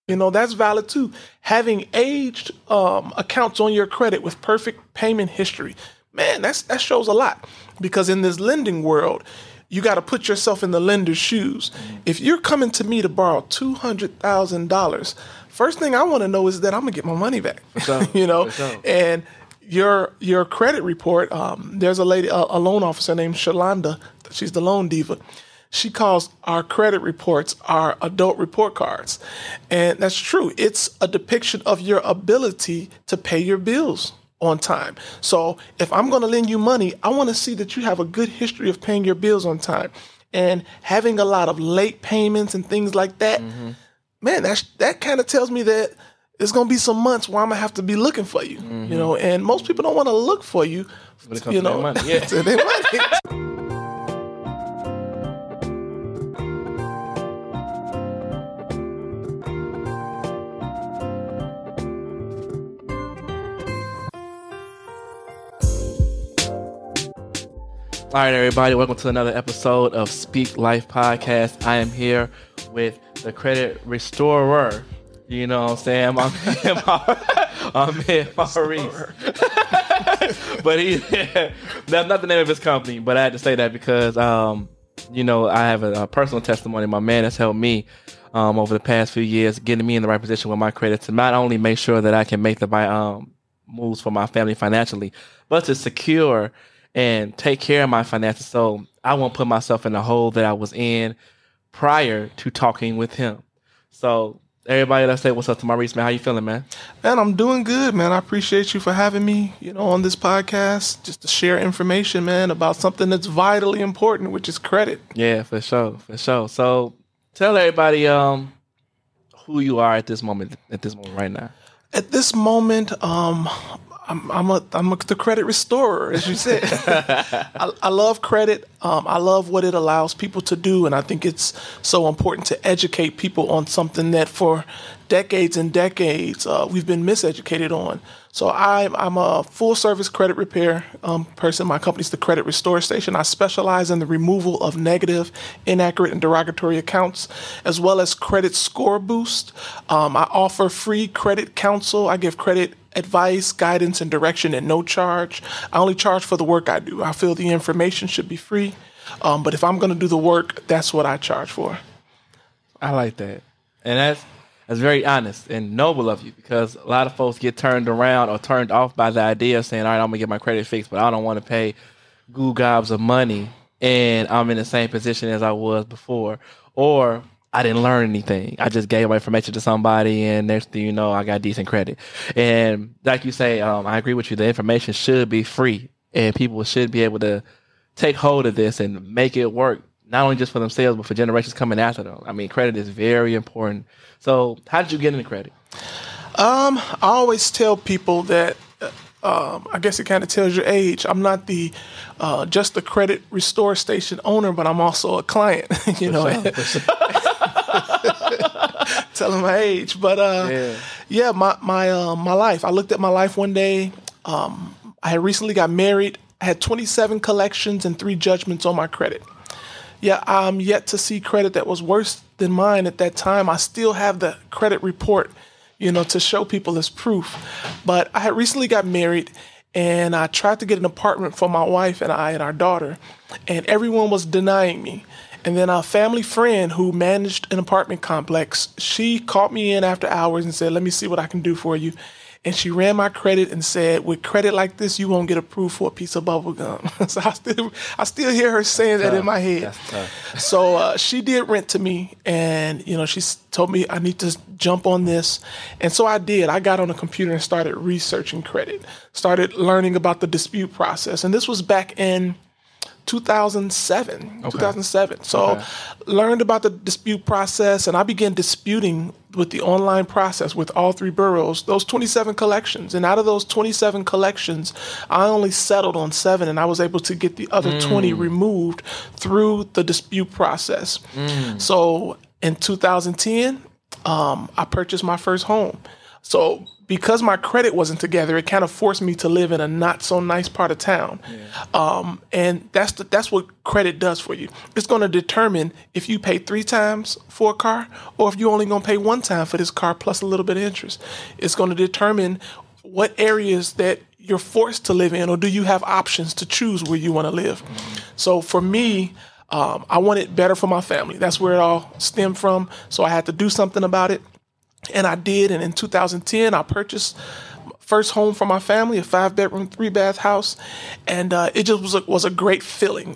That's valid too. Having aged accounts on your credit with perfect payment history, man, that shows a lot. Because in this lending world, you got to put yourself in the lender's shoes. If you're coming to me to borrow $200,000, first thing I want to know is that I'm gonna get my money back. For sure. And your credit report. There's a lady, a loan officer named Shalonda. She's the loan diva. She calls our credit reports our adult report cards. And that's true. It's a depiction of your ability to pay your bills on time. So if I'm going to lend you money, I want to see that you have a good history of paying your bills on time. And having a lot of late payments and things like that, man, that kind of tells me that there's going to be some months where I'm going to have to be looking for you, and most people don't want to look for you, when it comes to their money. Yeah. to their money. All right, everybody, welcome to another episode of Speak Life Podcast. I am here with the credit restorer. You know what I'm saying? I'm here, Maurice. But that's not the name of his company, but I had to say that because, I have a personal testimony. My man has helped me over the past few years, getting me in the right position with my credit to not only make sure that I can make the right moves for my family financially, but to secure and take care of my finances so I won't put myself in the hole that I was in prior to talking with him. So everybody, let's say what's up to Maurice, man. How you feeling, man? Man, I'm doing good, man. I appreciate you for having me, on this podcast, just to share information, man, about something that's vitally important, which is credit. Yeah, for sure. So tell everybody who you are at this moment right now. At this moment, I'm the credit restorer, as you said. I love credit. I love what it allows people to do, and I think it's so important to educate people on something that for decades and decades we've been miseducated on. So I'm a full-service credit repair person. My company's the Credit Restore Station. I specialize in the removal of negative, inaccurate, and derogatory accounts, as well as credit score boost. I offer free credit counsel. I give credit advice, guidance, and direction at no charge. I only charge for the work I do. I feel the information should be free, but if I'm going to do the work, that's what I charge for. I like that. And that's very honest and noble of you, because a lot of folks get turned around or turned off by the idea of saying, all right, I'm going to get my credit fixed, but I don't want to pay goo gobs of money and I'm in the same position as I was before. Or I didn't learn anything. I just gave my information to somebody and next thing you know, I got decent credit. And like you say, I agree with you. The information should be free and people should be able to take hold of this and make it work, not only just for themselves, but for generations coming after them. I mean, credit is very important. So how did you get into credit? I always tell people that, I guess it kind of tells your age. I'm not just the Credit Restore Station owner, but I'm also a client, telling my age. But my life. I looked at my life one day. I had recently got married. I had 27 collections and 3 judgments on my credit. Yeah, I'm yet to see credit that was worse than mine at that time. I still have the credit report, to show people as proof. But I had recently got married, and I tried to get an apartment for my wife and I and our daughter, and everyone was denying me. And then a family friend who managed an apartment complex, she called me in after hours and said, let me see what I can do for you. And she ran my credit and said, with credit like this, you won't get approved for a piece of bubble gum. So I still hear her saying that in my head. That's tough. So she did rent to me, and she told me I need to jump on this. And so I did. I got on a computer and started researching credit, started learning about the dispute process. And this was back in 2007. So learned about the dispute process, and I began disputing with the online process with all 3 boroughs, those 27 collections. And out of those 27 collections, I only settled on 7, and I was able to get the other 20 removed through the dispute process. So in 2010, I purchased my first home. So because my credit wasn't together, it kind of forced me to live in a not so nice part of town. And that's what credit does for you. It's going to determine if you pay 3 times for a car or if you're only going to pay 1 time for this car plus a little bit of interest. It's going to determine what areas that you're forced to live in, or do you have options to choose where you want to live? So for me, I wanted better for my family. That's where it all stemmed from. So I had to do something about it. And I did. And in 2010, I purchased first home for my family, a 5-bedroom, 3-bath house. And it just was a great feeling,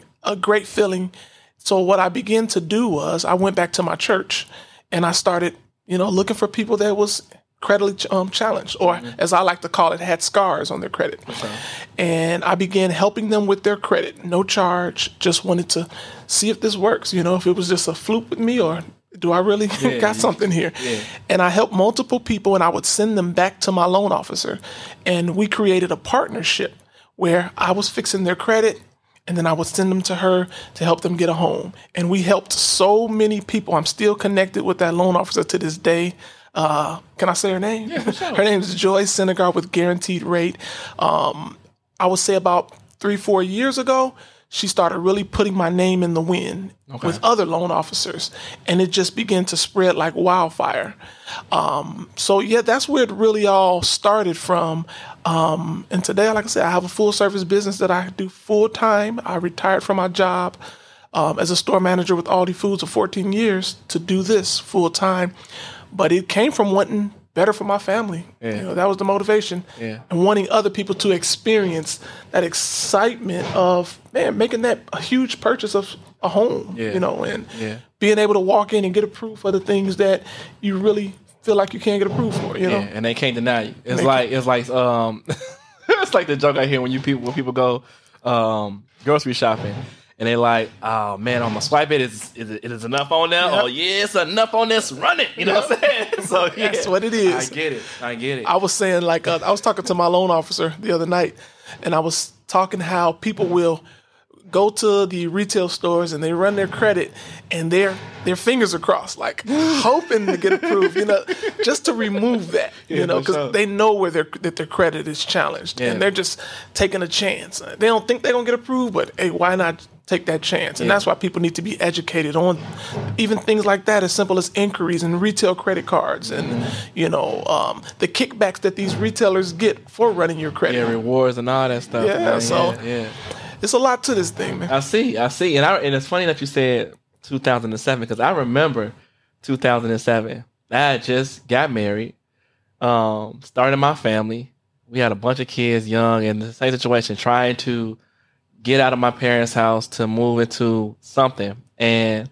So what I began to do was I went back to my church and I started, looking for people that was credit challenged, or as I like to call it, had scars on their credit. And I began helping them with their credit, no charge, just wanted to see if this works, if it was just a fluke with me or do I really got something here? Yeah. And I helped multiple people and I would send them back to my loan officer. And we created a partnership where I was fixing their credit and then I would send them to her to help them get a home. And we helped so many people. I'm still connected with that loan officer to this day. Can I say her name? Yeah, for sure. Her name is Joy Senegar with Guaranteed Rate. I would say about 3-4 years ago, she started really putting my name in the wind with other loan officers, and it just began to spread like wildfire. So that's where it really all started from. And today, like I said, I have a full service business that I do full time. I retired from my job as a store manager with Aldi Foods for 14 years to do this full time. But it came from wanting better for my family. Yeah. That was the motivation. Yeah. And wanting other people to experience that excitement of, making that a huge purchase of a home, and being able to walk in and get approved for the things that you really feel like you can't get approved for, and they can't deny you. It's like it's like the joke I hear when people go grocery shopping. And they like, oh man, on my swipe it is enough on there. Yep. Oh yeah, it's enough on this. Run it, you know what I'm saying? So that's what it is. I get it. I was saying I was talking to my loan officer the other night, and I was talking how people will go to the retail stores and they run their credit, and their fingers are crossed, like hoping to get approved, just to remove that, because they know that their credit is challenged, and they're just taking a chance. They don't think they're gonna get approved, but hey, why not take that chance? And that's why people need to be educated on even things like that, as simple as inquiries and retail credit cards, and the kickbacks that these retailers get for running your credit, rewards and all that stuff. It's a lot to this thing, man. I see, and it's funny that you said 2007, because I remember 2007. I had just got married, started my family. We had a bunch of kids, young, in the same situation, trying to get out of my parents' house to move into something. And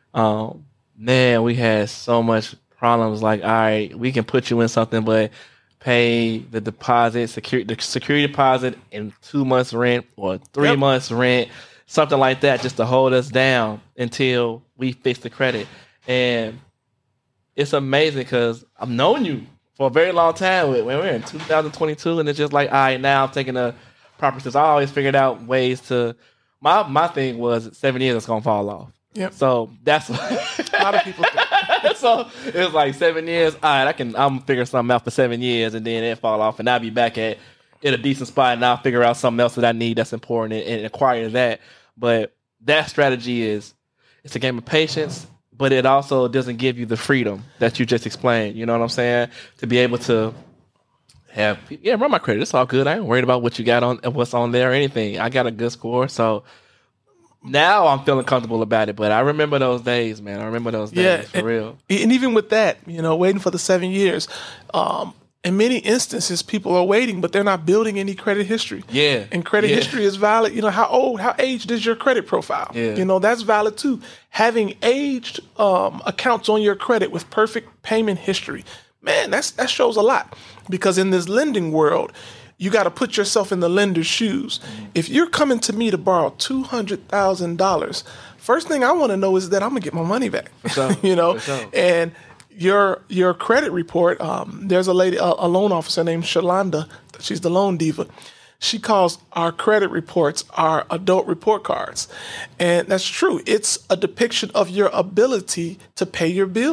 we had so much problems. Like, all right, we can put you in something, but pay the deposit, the security deposit, and 2 months rent or 3 months rent, something like that, just to hold us down until we fix the credit. And it's amazing because I've known you for a very long time. When we're in 2022, and it's just like, all right, now I'm taking a proper steps. I always figured out ways to. My thing was 7 years it's gonna fall off. Yep. So that's a lot of people think. So it was like 7 years. All right, I'm figure something out for 7 years, and then it fall off, and I'll be back at a decent spot, and I'll figure out something else that I need that's important and acquire that. But that strategy it's a game of patience, but it also doesn't give you the freedom that you just explained. You know what I'm saying? To be able to run my credit. It's all good. I ain't worried about what you got on, what's on there or anything. I got a good score, so. Now I'm feeling comfortable about it, but I remember those days, man. I remember those days for real. And even with that, waiting for the 7 years, in many instances, people are waiting, but they're not building any credit history. Yeah. And credit history is valid. How aged is your credit profile? Yeah. That's valid too. Having aged accounts on your credit with perfect payment history, man, that shows a lot. Because in this lending world, you got to put yourself in the lender's shoes. If you're coming to me to borrow $200,000, first thing I want to know is that I'm gonna get my money back. For sure. And your credit report. There's a lady, a loan officer named Shalonda. She's the loan diva. She calls our credit reports our adult report cards, and that's true. It's a depiction of your ability to pay your bills.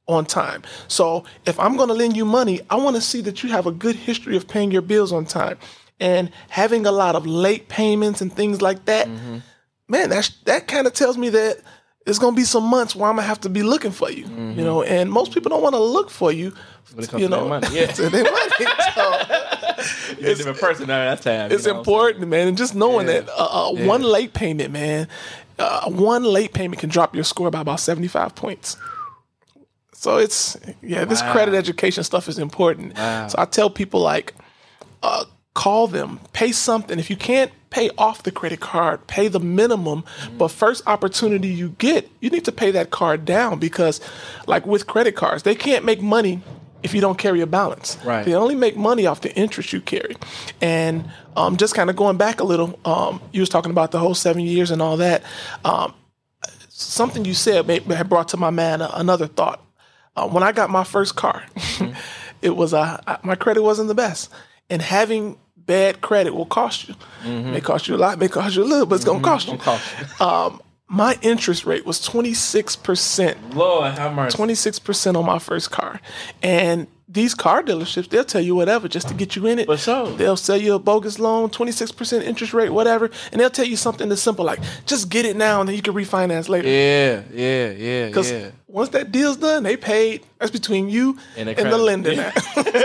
on time. So if I'm going to lend you money, I want to see that you have a good history of paying your bills on time. And having a lot of late payments and things like that, man, that kind of tells me that it's going to be some months where I'm going to have to be looking for you, you know, and most people don't want to look for you, you know, money. Yeah. to their money. So, You're a different person now that time. it's important, man. And just knowing that one late payment, man, one late payment can drop your score by about 75 points. So this credit education stuff is important. Wow. So I tell people, like, call them, pay something. If you can't pay off the credit card, pay the minimum. But first opportunity you get, you need to pay that card down, because like with credit cards, they can't make money if you don't carry a balance. Right. They only make money off the interest you carry. And just kind of going back a little, you was talking about the whole 7 years and all that. Something you said had brought to my mind another thought. When I got my first car, it was my credit wasn't the best. And having bad credit will cost you. May cost you a lot, may cost you a little, but it's going to cost you. My interest rate was 26%. Lord have mercy. 26% on my first car. And these car dealerships, they'll tell you whatever just to get you in it. For sure. They'll sell you a bogus loan, 26% interest rate, whatever. And they'll tell you something that's simple like, just get it now and then you can refinance later. Yeah. Because once that deal's done, they paid. That's between you and the lender now.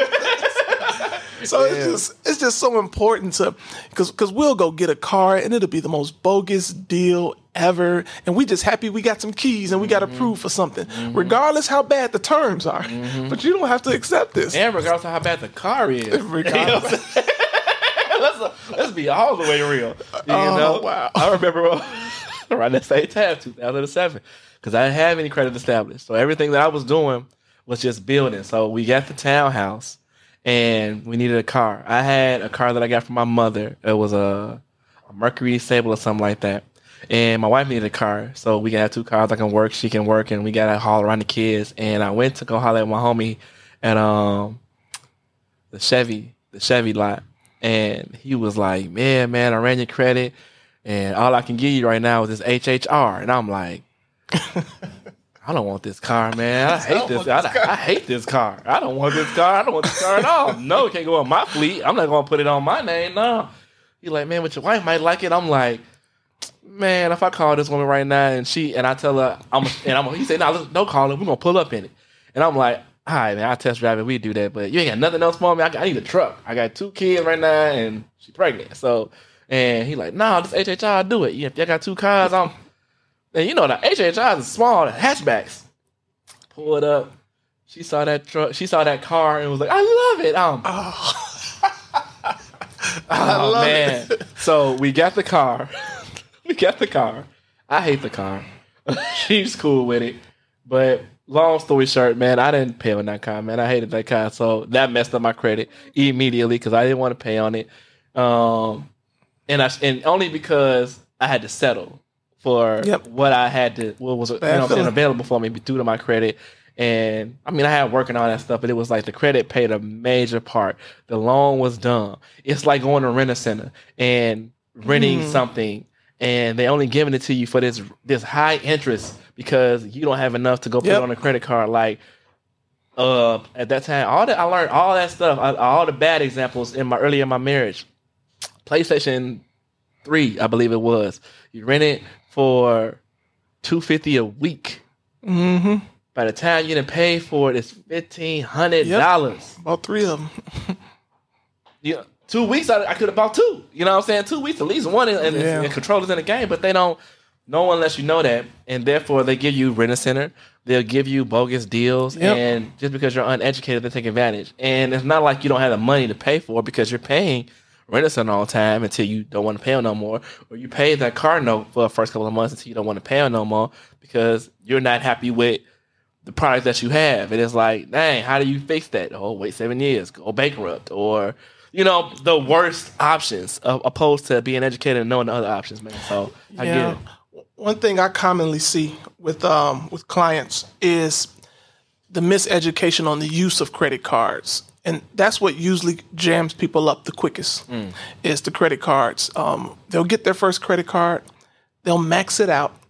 So it's just so important to, because we'll go get a car and it'll be the most bogus deal ever, and we just happy we got some keys and we got approved for something, regardless how bad the terms are. But you don't have to accept this. And regardless of how bad the car is. Regardless. Let's be all the way real. You know? Wow. I remember around that same time, 2007, because I didn't have any credit established. So everything that I was doing was just building. So we got the townhouse and we needed a car. I had a car that I got from my mother. It was a Mercury Sable or something like that. And my wife needed a car. So we got 2 cars. I can work, she can work, and we got to haul around the kids. And I went to go holler at my homie at the Chevy lot. And he was like, man, I ran your credit, and all I can give you right now is this HHR. And I'm like, I don't want this car, man. I hate this. I hate this car. I don't want this car. I don't want this car at all. No, it can't go on my fleet. I'm not going to put it on my name. No. He's like, man, but your wife might like it. I'm like, man, if I call this woman right now and I tell her, he said, no, don't call her. We're going to pull up in it. And I'm like, all right, man, I'll test drive it. We do that. But you ain't got nothing else for me. I need a truck. I got 2 kids right now and she's pregnant. So, and he like, no, this HHR, I'll do it. If you got 2 cars, and you know, the HHRs is small, the hatchbacks. Pulled up. She saw that truck. She saw that car and was like, I love it. I love man. it. So we got the car. I hate the car. She's cool with it. But long story short, man, I didn't pay on that car, man. I hated that car. So that messed up my credit immediately because I didn't want to pay on it. And only because I had to settle for what I had to, what was available for me due to my credit. And I mean, I had work and all that stuff, but it was like the credit paid a major part. The loan was done. It's like going to rent a center and renting something, and they only giving it to you for this high interest because you don't have enough to go put it on a credit card. Like at that time, I learned all that stuff, all the bad examples early in my marriage. PlayStation 3, I believe it was. You rent it for $250 a week. Mm-hmm. By the time you didn't pay for it, it's $1,500. About 3 of them. 2 weeks, I could have bought 2. You know what I'm saying? 2 weeks, at least one, and controllers in the game. But they don't. No one lets you know that, and therefore they give you rent a center. They'll give you bogus deals, and just because you're uneducated, they take advantage. And it's not like you don't have the money to pay for it because you're paying rent a center all the time until you don't want to pay on no more, or you pay that car note for the first couple of months until you don't want to pay on no more because you're not happy with the product that you have. And it's like, dang, how do you fix that? Oh, wait 7 years, go bankrupt, or the worst options opposed to being educated and knowing the other options, man. So I get it. One thing I commonly see with clients is the miseducation on the use of credit cards. And that's what usually jams people up the quickest is the credit cards. They'll get their first credit card, they'll max it out,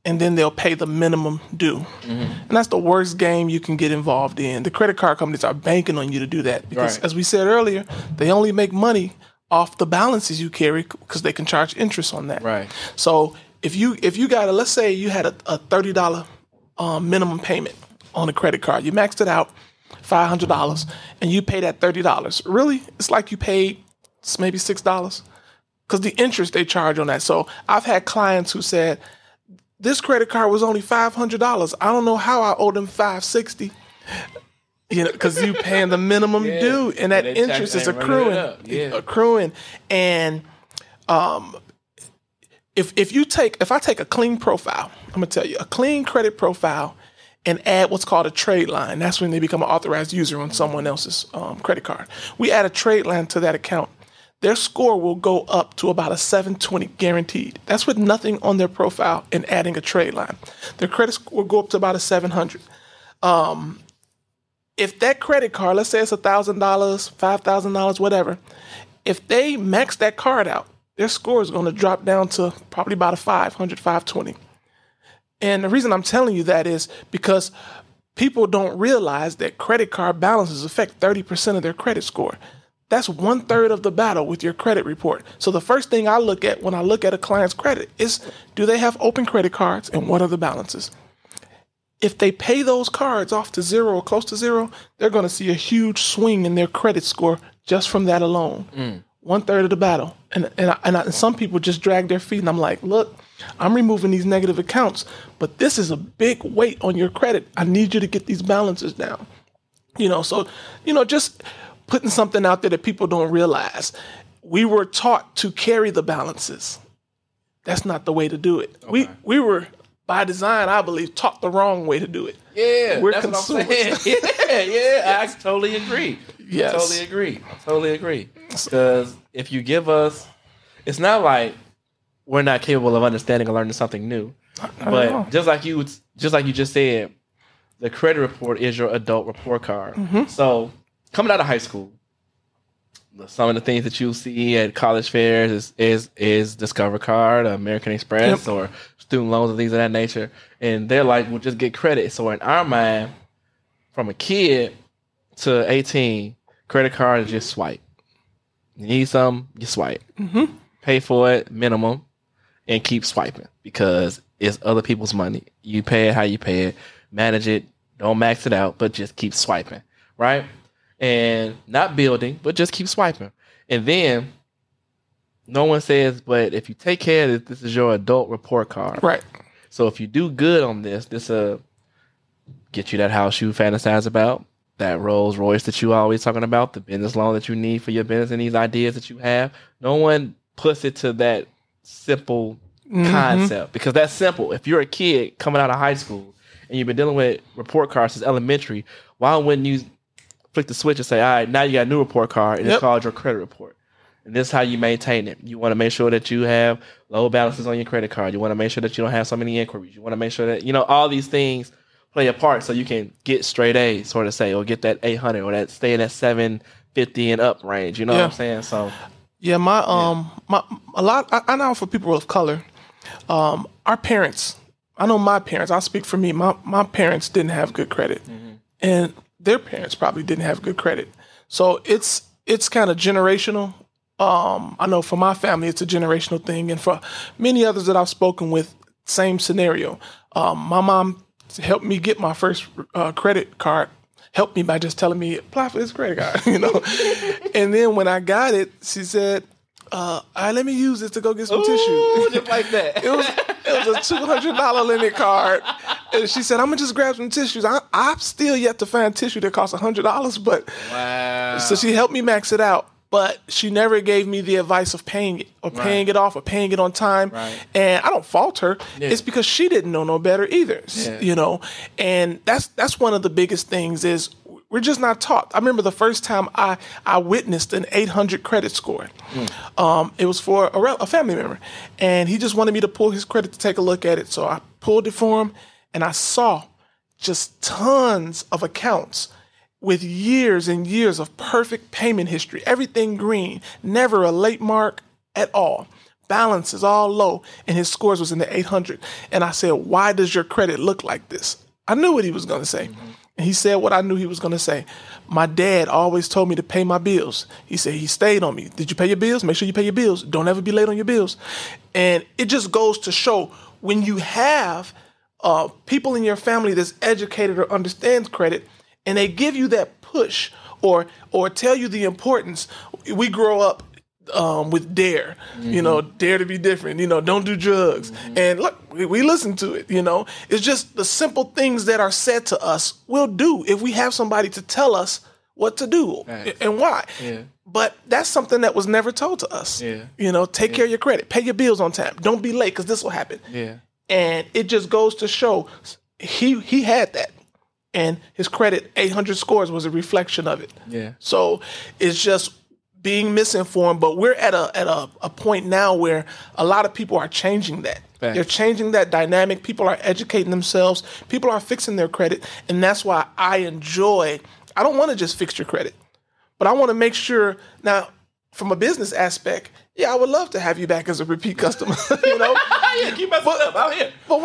and then they'll pay the minimum due. And that's the worst game you can get involved in. The credit card companies are banking on you to do that because, as we said earlier, they only make money off the balances you carry because they can charge interest on that. Right. So if you got let's say you had a $30 minimum payment on a credit card, you maxed it out, $500, and you pay that $30. Really, it's like you paid maybe $6 because the interest they charge on that. So I've had clients who said, this credit card was only $500. I don't know how I owe them $560. Because you paying the minimum due, and that interest is accruing. And if I take a clean profile, I'm gonna tell you, a clean credit profile, and add what's called a trade line. That's when they become an authorized user on someone else's credit card. We add a trade line to that account. Their score will go up to about a 720 guaranteed. That's with nothing on their profile and adding a trade line. Their credit score will go up to about a 700. If that credit card, let's say it's $1,000, $5,000, whatever, if they max that card out, their score is going to drop down to probably about a 500, 520. And the reason I'm telling you that is because people don't realize that credit card balances affect 30% of their credit score. That's 1/3 of the battle with your credit report. So the first thing I look at when I look at a client's credit is, do they have open credit cards and what are the balances? If they pay those cards off to zero or close to zero, they're going to see a huge swing in their credit score just from that alone. 1/3 of the battle. And some people just drag their feet, and I'm like, look, I'm removing these negative accounts, but this is a big weight on your credit. I need you to get these balances down. Just putting something out there that people don't realize. We were taught to carry the balances. That's not the way to do it. Okay. We were, by design, I believe, taught the wrong way to do it. Yeah, we're that's consumers. What I'm saying. I totally agree. Yes. Totally agree. Because if you give us, it's not like we're not capable of understanding or learning something new. But just like you just said, the credit report is your adult report card. So coming out of high school, some of the things that you see at college fairs is Discover Card, American Express, or student loans and things of that nature. And they're like, well, just get credit. So in our mind, from a kid to 18, credit card is just swipe. You need something, you swipe. Pay for it, minimum, and keep swiping because it's other people's money. You pay it how you pay it. Manage it. Don't max it out, but just keep swiping, right? And not building, but just keep swiping. And then no one says, but if you take care of this is your adult report card. Right. So if you do good on this get you that house you fantasize about, that Rolls Royce that you always talking about, the business loan that you need for your business and these ideas that you have. No one puts it to that simple concept because that's simple. If you're a kid coming out of high school and you've been dealing with report cards since elementary, why wouldn't you flick the switch and say, all right, now you got a new report card and it's called your credit report. And this is how you maintain it. You want to make sure that you have low balances on your credit card. You want to make sure that you don't have so many inquiries. You want to make sure that, all these things play a part so you can get straight A's, sort of say, or get that 800 or that stay in that 750 and up range. You know what I'm saying? So, I know for people of color, our parents, I know my parents, I'll speak for me. My parents didn't have good credit, and their parents probably didn't have good credit. So it's kind of generational. I know for my family, it's a generational thing. And for many others that I've spoken with, same scenario. My mom helped me get my first credit card, helped me by just telling me, apply for this credit card, And then when I got it, she said, all right, let me use this to go get some tissue. Just like that. It was a $200 limit card. And she said, I'm going to just grab some tissues. I'm still yet to find tissue that costs $100, but wow. So she helped me max it out. But she never gave me the advice of paying it or paying it off or paying it on time. Right. And I don't fault her. Yeah. It's because she didn't know no better either, And that's one of the biggest things is we're just not taught. I remember the first time I witnessed an 800 credit score. It was for a family member. And he just wanted me to pull his credit to take a look at it. So I pulled it for him, and I saw just tons of accounts with years and years of perfect payment history, everything green, never a late mark at all. balances all low, and his scores was in the 800. And I said, why does your credit look like this? I knew what he was going to say. And he said what I knew he was going to say. My dad always told me to pay my bills. He said he stayed on me. Did you pay your bills? Make sure you pay your bills. Don't ever be late on your bills. And it just goes to show when you have people in your family that's educated or understands credit, and they give you that push or tell you the importance. We grow up with DARE, dare to be different, don't do drugs. And look, we listen to it, It's just the simple things that are said to us we'll do if we have somebody to tell us what to do and why. Yeah. But that's something that was never told to us. Yeah. Take care of your credit, pay your bills on time, don't be late because this will happen. Yeah. And it just goes to show he had that. And his credit 800 scores was a reflection of it. Yeah. So it's just being misinformed, but we're at a point now where a lot of people are changing that. Thanks. They're changing that dynamic. People are educating themselves. People are fixing their credit. And that's why I don't want to just fix your credit, but I want to make sure now from a business aspect, I would love to have you back as a repeat customer, Yeah, keep messing up out here. But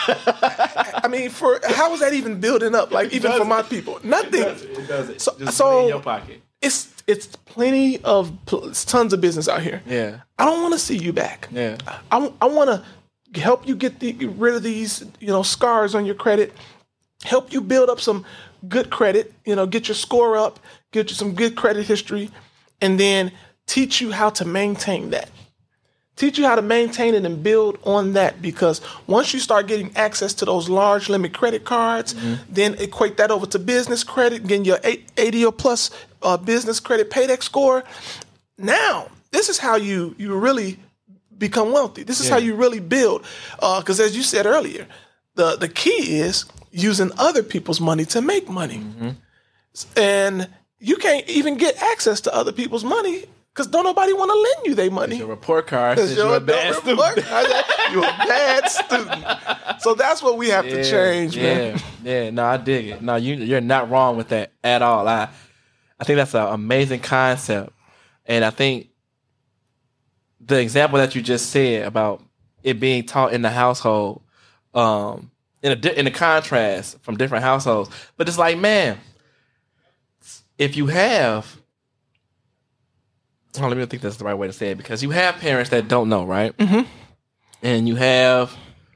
how is that even building up? Like even for my people, nothing. It does it. So in your pocket. It's plenty of tons of business out here. Yeah. I don't want to see you back. Yeah. I want to help you get rid of these, scars on your credit, help you build up some good credit, get your score up, get you some good credit history, and then teach you how to maintain that. Teach you how to maintain it and build on that, because once you start getting access to those large limit credit cards, then equate that over to business credit, getting your 80 or plus business credit paydex score. Now, this is how you really become wealthy. This is how you really build. Because as you said earlier, the key is using other people's money to make money. And you can't even get access to other people's money because don't nobody want to lend you their money. It's your report card. You're a bad student. You're a bad student. So that's what we have to change, man. Yeah, no, I dig it. No, you're not wrong with that at all. I think that's an amazing concept. And I think the example that you just said about it being taught in the household, in a contrast from different households. But it's like, man, if you have... let me think that's the right way to say it, because you have parents that don't know, right? And you have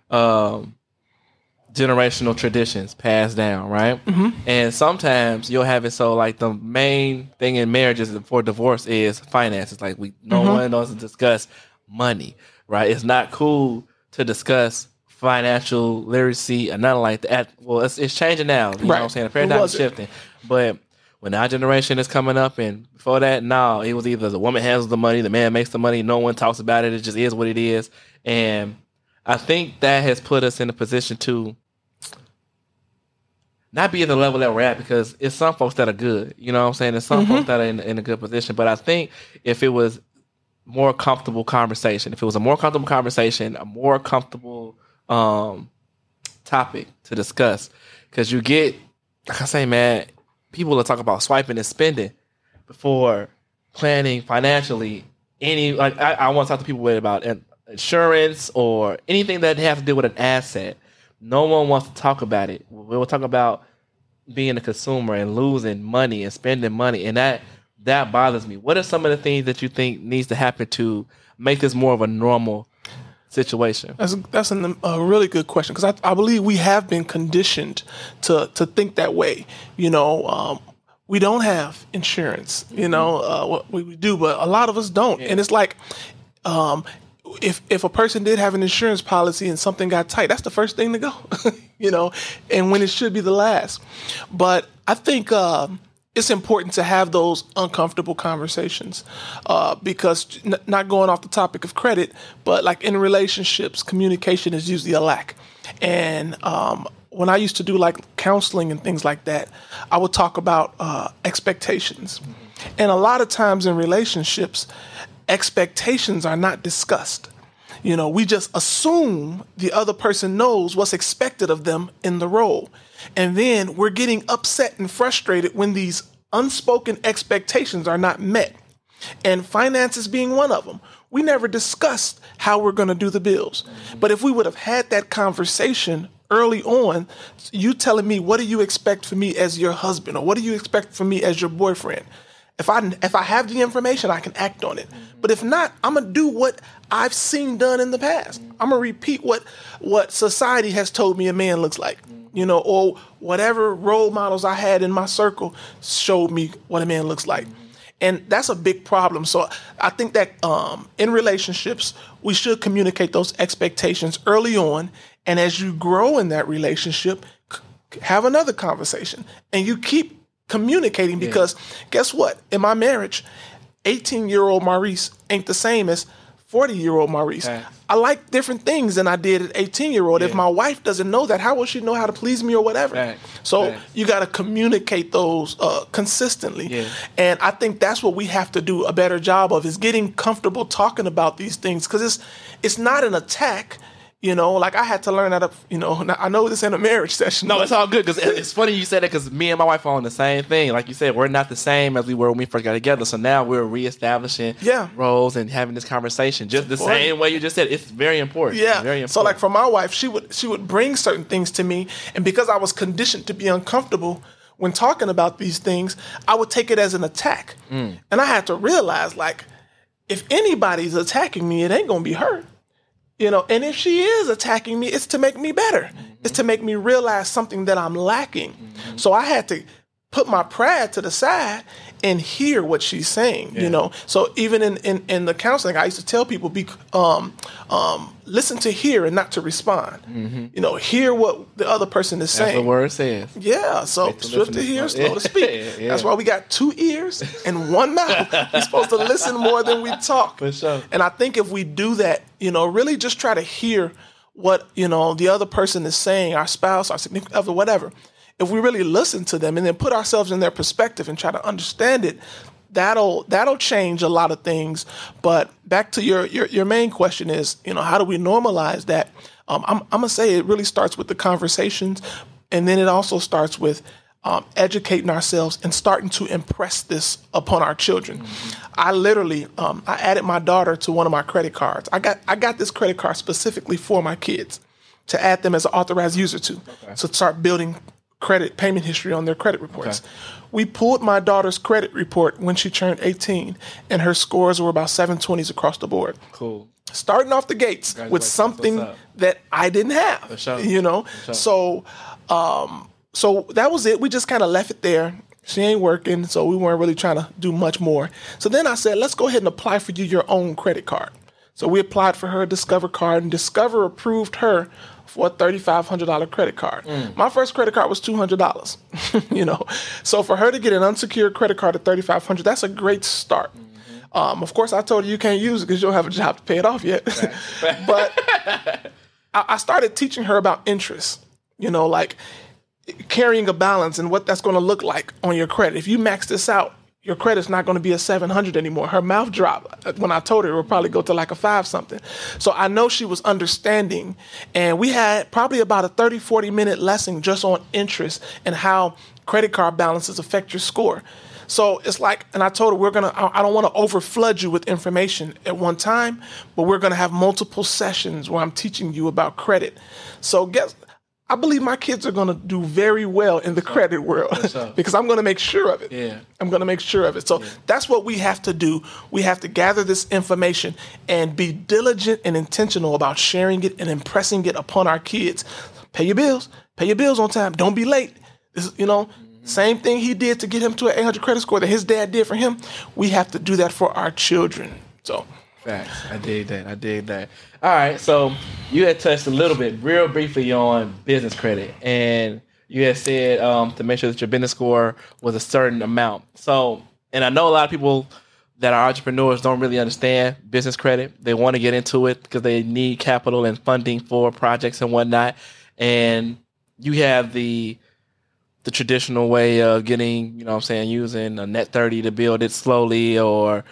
generational traditions passed down, right? And sometimes you'll have it so like the main thing in marriages for divorce is finances. Like no one knows to discuss money, right? It's not cool to discuss financial literacy or nothing like that. Well, it's changing now. You know what I'm saying? The paradigm is shifting. But when our generation is coming up, and before that, no, it was either the woman handles the money, the man makes the money, no one talks about it, it just is what it is. And I think that has put us in a position to not be at the level that we're at, because it's some folks that are good, you know what I'm saying? There's some folks that are in a good position. But I think if it was more comfortable conversation, a more comfortable topic to discuss, because you get, like I say, man, people will talk about swiping and spending before planning financially. I want to talk to people about insurance or anything that has to do with an asset. No one wants to talk about it. We'll talk about being a consumer and losing money and spending money, and that bothers me. What are some of the things that you think needs to happen to make this more of a normal situation? That's a really good question, because I believe we have been conditioned to think that way. We don't have insurance. We do, but a lot of us don't. And it's like, if a person did have an insurance policy and something got tight, that's the first thing to go. And when it should be the last. But I think it's important to have those uncomfortable conversations, because not going off the topic of credit, but like in relationships, communication is usually a lack. And when I used to do like counseling and things like that, I would talk about expectations. And a lot of times in relationships, expectations are not discussed. We just assume the other person knows what's expected of them in the role. And then we're getting upset and frustrated when these unspoken expectations are not met. and finances being one of them. We never discussed how we're going to do the bills. But if we would have had that conversation early on, you telling me, what do you expect from me as your husband, or what do you expect from me as your boyfriend? If I have the information, I can act on it. But if not, I'm going to do what I've seen done in the past. I'm going to repeat what society has told me a man looks like, or whatever role models I had in my circle showed me what a man looks like. And that's a big problem. So I think that in relationships, we should communicate those expectations early on. And as you grow in that relationship, have another conversation. And you keep communicating, because guess what? In my marriage, 18-year-old Maurice ain't the same as 40-year-old Maurice. Okay. I like different things than I did at 18-year-old. Yeah. If my wife doesn't know that, how will she know how to please me or whatever? Right. So you got to communicate those consistently. Yeah. And I think that's what we have to do a better job of, is getting comfortable talking about these things, because it's not an attack. Like I had to learn how to, I know this ain't a marriage session. No, it's all good, because it's funny you said that, because me and my wife are on the same thing. Like you said, we're not the same as we were when we first got together. So now we're reestablishing roles and having this conversation just the same way you just said. It's very important. Yeah. Very important. So like for my wife, she would bring certain things to me, and because I was conditioned to be uncomfortable when talking about these things, I would take it as an attack. And I had to realize, like, if anybody's attacking me, it ain't going to be her. And if she is attacking me, it's to make me better. It's to make me realize something that I'm lacking. So I had to put my pride to the side and hear what she's saying, So even in the counseling, I used to tell people, listen to hear and not to respond. Hear what the other person is saying. That's the word says. Yeah, so swift to hear, slow to speak. That's why we got 2 ears and 1 mouth. We're supposed to listen more than we talk. For sure. And I think if we do that, really just try to hear what, the other person is saying, our spouse, our significant other, whatever. If we really listen to them and then put ourselves in their perspective and try to understand it, that'll change a lot of things. But back to your main question is, how do we normalize that? I'm gonna say it really starts with the conversations, and then it also starts with educating ourselves and starting to impress this upon our children. I literally I added my daughter to one of my credit cards. I got this credit card specifically for my kids, to add them as an authorized user to. Okay. So start building credit payment history on their credit reports. Okay. We pulled my daughter's credit report when she turned 18, and her scores were about 720s across the board. Cool. Starting off the gates with something that I didn't have, For sure. So that was it. We just kind of left it there. She ain't working, so we weren't really trying to do much more. So then I said, let's go ahead and apply for you your own credit card. So we applied for her Discover card, and Discover approved her for a $3,500 credit card. My first credit card was $200, So for her to get an unsecured credit card at $3,500, that's a great start. Of course, I told her you can't use it because you don't have a job to pay it off yet. Right. But I started teaching her about interest, like carrying a balance and what that's going to look like on your credit. If you max this out, your credit's not going to be a 700 anymore. Her mouth dropped when I told her it would probably go to like a 5 something. So I know she was understanding. And we had probably about a 30, 40-minute lesson just on interest and how credit card balances affect your score. So it's like, and I told her, I don't want to overflood you with information at one time, but we're going to have multiple sessions where I'm teaching you about credit. So I believe my kids are going to do very well in the credit world because I'm going to make sure of it. Yeah. I'm going to make sure of it. So that's what we have to do. We have to gather this information and be diligent and intentional about sharing it and impressing it upon our kids. Pay your bills. Pay your bills on time. Don't be late. This, same thing he did to get him to an 800 credit score that his dad did for him. We have to do that for our children. So. Facts. I dig that. All right, so you had touched a little bit, real briefly, on business credit, and you had said to make sure that your business score was a certain amount. So, and I know a lot of people that are entrepreneurs don't really understand business credit. They want to get into it because they need capital and funding for projects and whatnot. And you have the traditional way of getting, using a net 30 to build it slowly, or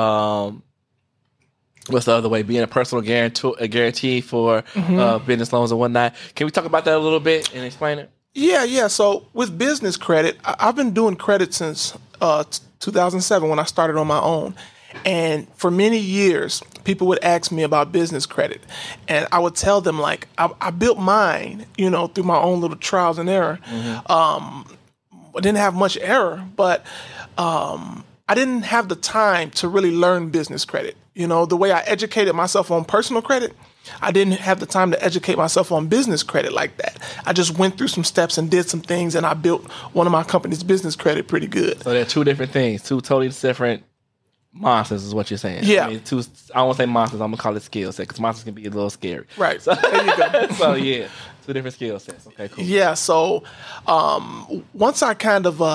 what's the other way? Being a personal guarantee for business loans and whatnot. Can we talk about that a little bit and explain it? Yeah. So with business credit, I've been doing credit since 2007 when I started on my own. And for many years, people would ask me about business credit. And I would tell them, like, I built mine, through my own little trials and error. I didn't have much error, but I didn't have the time to really learn business credit. The way I educated myself on personal credit, I didn't have the time to educate myself on business credit like that. I just went through some steps and did some things, and I built one of my company's business credit pretty good. So they're two different things, two totally different monsters is what you're saying. Yeah. I don't want to say monsters, I'm going to call it skill set, because monsters can be a little scary. Right. So, there you go. So, yeah, two different skill sets. Okay, cool. Yeah, so once I kind of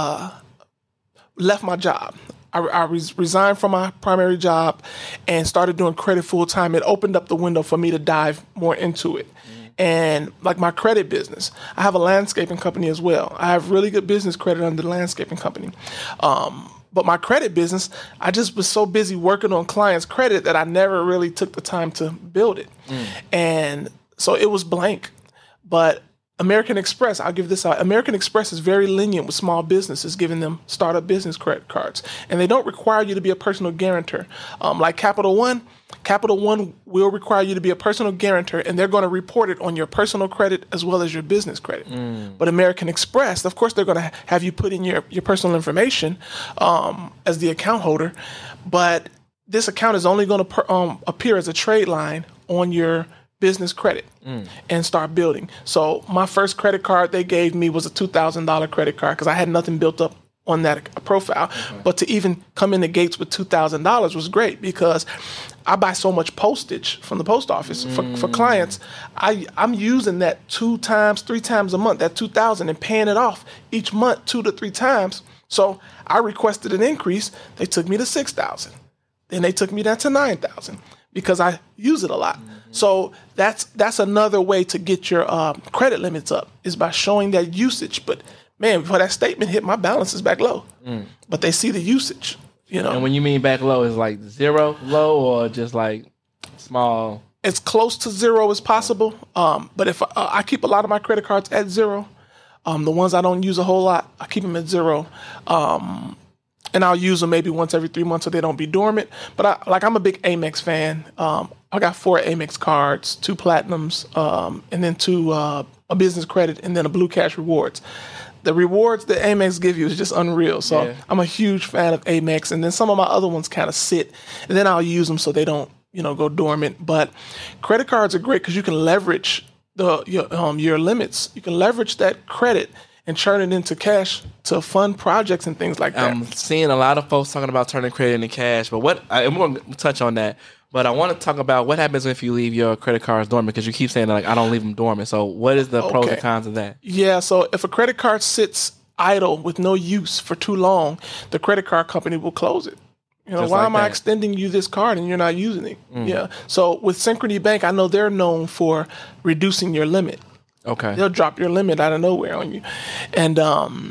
left my job, I resigned from my primary job and started doing credit full time. It opened up the window for me to dive more into it. And like my credit business, I have a landscaping company as well. I have really good business credit under the landscaping company. But my credit business, I just was so busy working on clients' credit that I never really took the time to build it. And so it was blank. But American Express, I'll give this out. American Express is very lenient with small businesses, giving them startup business credit cards. And they don't require you to be a personal guarantor. Like Capital One will require you to be a personal guarantor, and they're going to report it on your personal credit as well as your business credit. But American Express, of course, they're going to have you put in your personal information as the account holder. But this account is only going to appear as a trade line on your business credit and start building. So my first credit card they gave me was a $2,000 credit card because I had nothing built up on that profile. Okay. But to even come in the gates with $2,000 was great because I buy so much postage from the post office for clients. I'm using that 2 times, 3 times a month, that $2,000, and paying it off each month 2 to 3 times. So I requested an increase. They took me to $6,000. Then they took me down to $9,000 because I use it a lot. So that's another way to get your credit limits up is by showing that usage. But man, before that statement hit, my balance is back low. But they see the usage, And when you mean back low, is like zero low or just like small? As close to zero as possible. But if I keep a lot of my credit cards at zero, the ones I don't use a whole lot, I keep them at zero. And I'll use them maybe once every 3 months so they don't be dormant. But I'm a big Amex fan. I got 4 Amex cards, 2 Platinums, and then 2 a business credit, and then a Blue Cash Rewards. The rewards that Amex give you is just unreal. So I'm a huge fan of Amex. And then some of my other ones kind of sit. And then I'll use them so they don't, go dormant. But credit cards are great because you can leverage your limits. You can leverage that credit and turn it into cash to fund projects and things like that. I'm seeing a lot of folks talking about turning credit into cash. But I'm going to touch on that. But I want to talk about what happens if you leave your credit cards dormant, because you keep saying like I don't leave them dormant. So what is the pros and cons of that? Yeah, so if a credit card sits idle with no use for too long, the credit card company will close it. Why am I extending you this card and you're not using it? Yeah. So with Synchrony Bank, I know they're known for reducing your limit. Okay. They'll drop your limit out of nowhere on you. And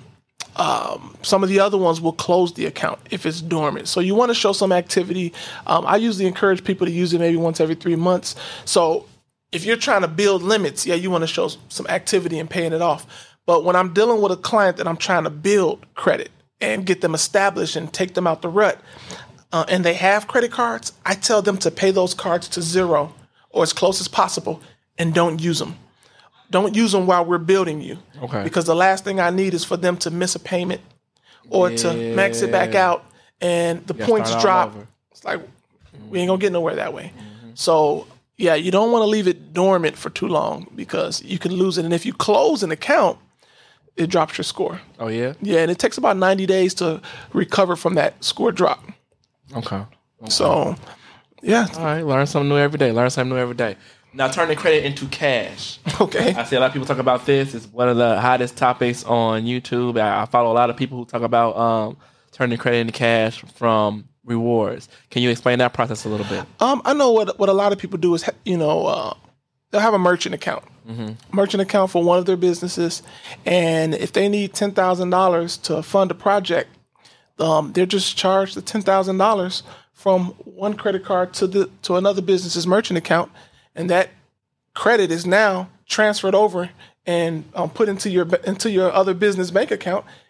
some of the other ones will close the account if it's dormant. So you want to show some activity. I usually encourage people to use it maybe once every 3 months. So if you're trying to build limits, you want to show some activity in paying it off. But when I'm dealing with a client that I'm trying to build credit and get them established and take them out the rut, and they have credit cards, I tell them to pay those cards to zero or as close as possible and don't use them. Don't use them while we're building you. Okay. Because the last thing I need is for them to miss a payment or to max it back out and the points drop. It's like, we ain't going to get nowhere that way. So, you don't want to leave it dormant for too long because you can lose it. And if you close an account, it drops your score. Oh, yeah? Yeah, and it takes about 90 days to recover from that score drop. Okay. So, yeah. All right, learn something new every day. Now, turning credit into cash. Okay. I see a lot of people talk about this. It's one of the hottest topics on YouTube. I follow a lot of people who talk about turning credit into cash from rewards. Can you explain that process a little bit? I know what a lot of people do is, they'll have a merchant account. Merchant account for one of their businesses. And if they need $10,000 to fund a project, they're just charged the $10,000 from one credit card to another business's merchant account. And that credit is now transferred over and put into your other business bank account,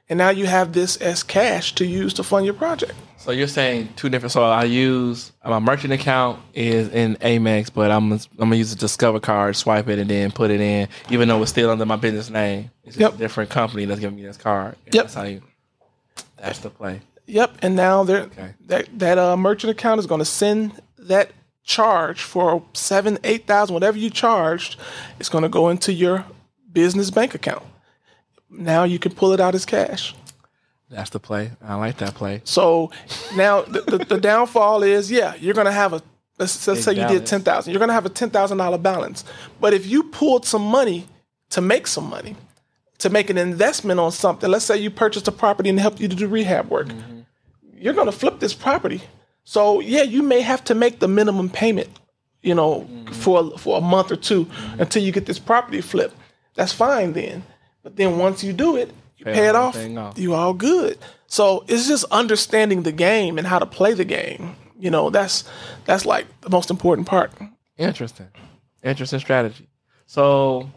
And now you have this as cash to use to fund your project. So you're saying two different. So I use my merchant account is in Amex, but I'm gonna use a Discover card, swipe it, and then put it in, even though it's still under my business name. It's just a different company that's giving me this card. Yep. That's the play. Yep. And now that merchant account is going to send that charge for $7,000, $8,000, whatever you charged. It's going to go into your business bank account. Now you can pull it out as cash. That's the play. I like that play. So now the downfall is, you're going to have let's say you did $10,000. You're going to have a $10,000 balance. But if you pulled some money to make some money, to make an investment on something, let's say you purchased a property and helped you to do rehab work, you're going to flip this property. So you may have to make the minimum payment, for a month or two until you get this property flipped. That's fine then. But then once you do it, you pay it off, you all good. So it's just understanding the game and how to play the game. That's like the most important part. Interesting strategy. So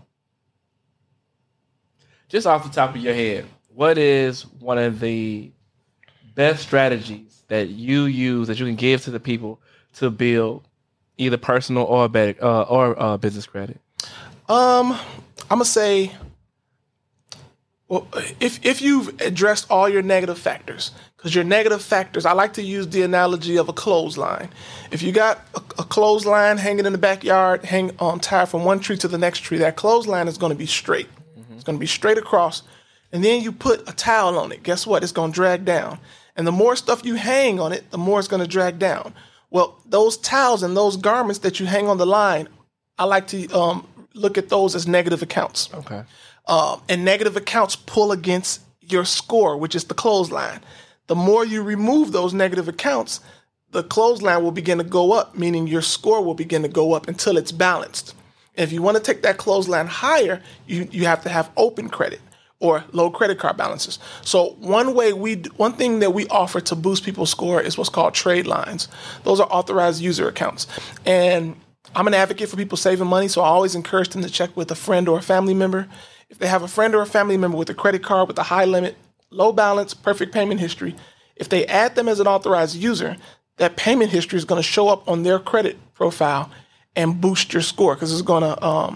just off the top of your head, what is one of the best strategies that you use that you can give to the people to build either personal or business credit? I'm gonna say, well, if you've addressed all your negative factors, because your negative factors, I like to use the analogy of a clothesline. If you got a clothesline hanging in the backyard, tied from one tree to the next tree, that clothesline is going to be straight. It's going to be straight across. And then you put a towel on it. Guess what? It's going to drag down. And the more stuff you hang on it, the more it's going to drag down. Well, those towels and those garments that you hang on the line, I like to look at those as negative accounts. Okay. And negative accounts pull against your score, which is the clothesline. The more you remove those negative accounts, the clothesline will begin to go up, meaning your score will begin to go up until it's balanced. And if you want to take that clothesline higher, you have to have open credit or low credit card balances. So one thing that we offer to boost people's score is what's called trade lines. Those are authorized user accounts. And I'm an advocate for people saving money, so I always encourage them to check with a friend or a family member. If they have a friend or a family member with a credit card with a high limit, low balance, perfect payment history, if they add them as an authorized user, that payment history is going to show up on their credit profile and boost your score, because it's going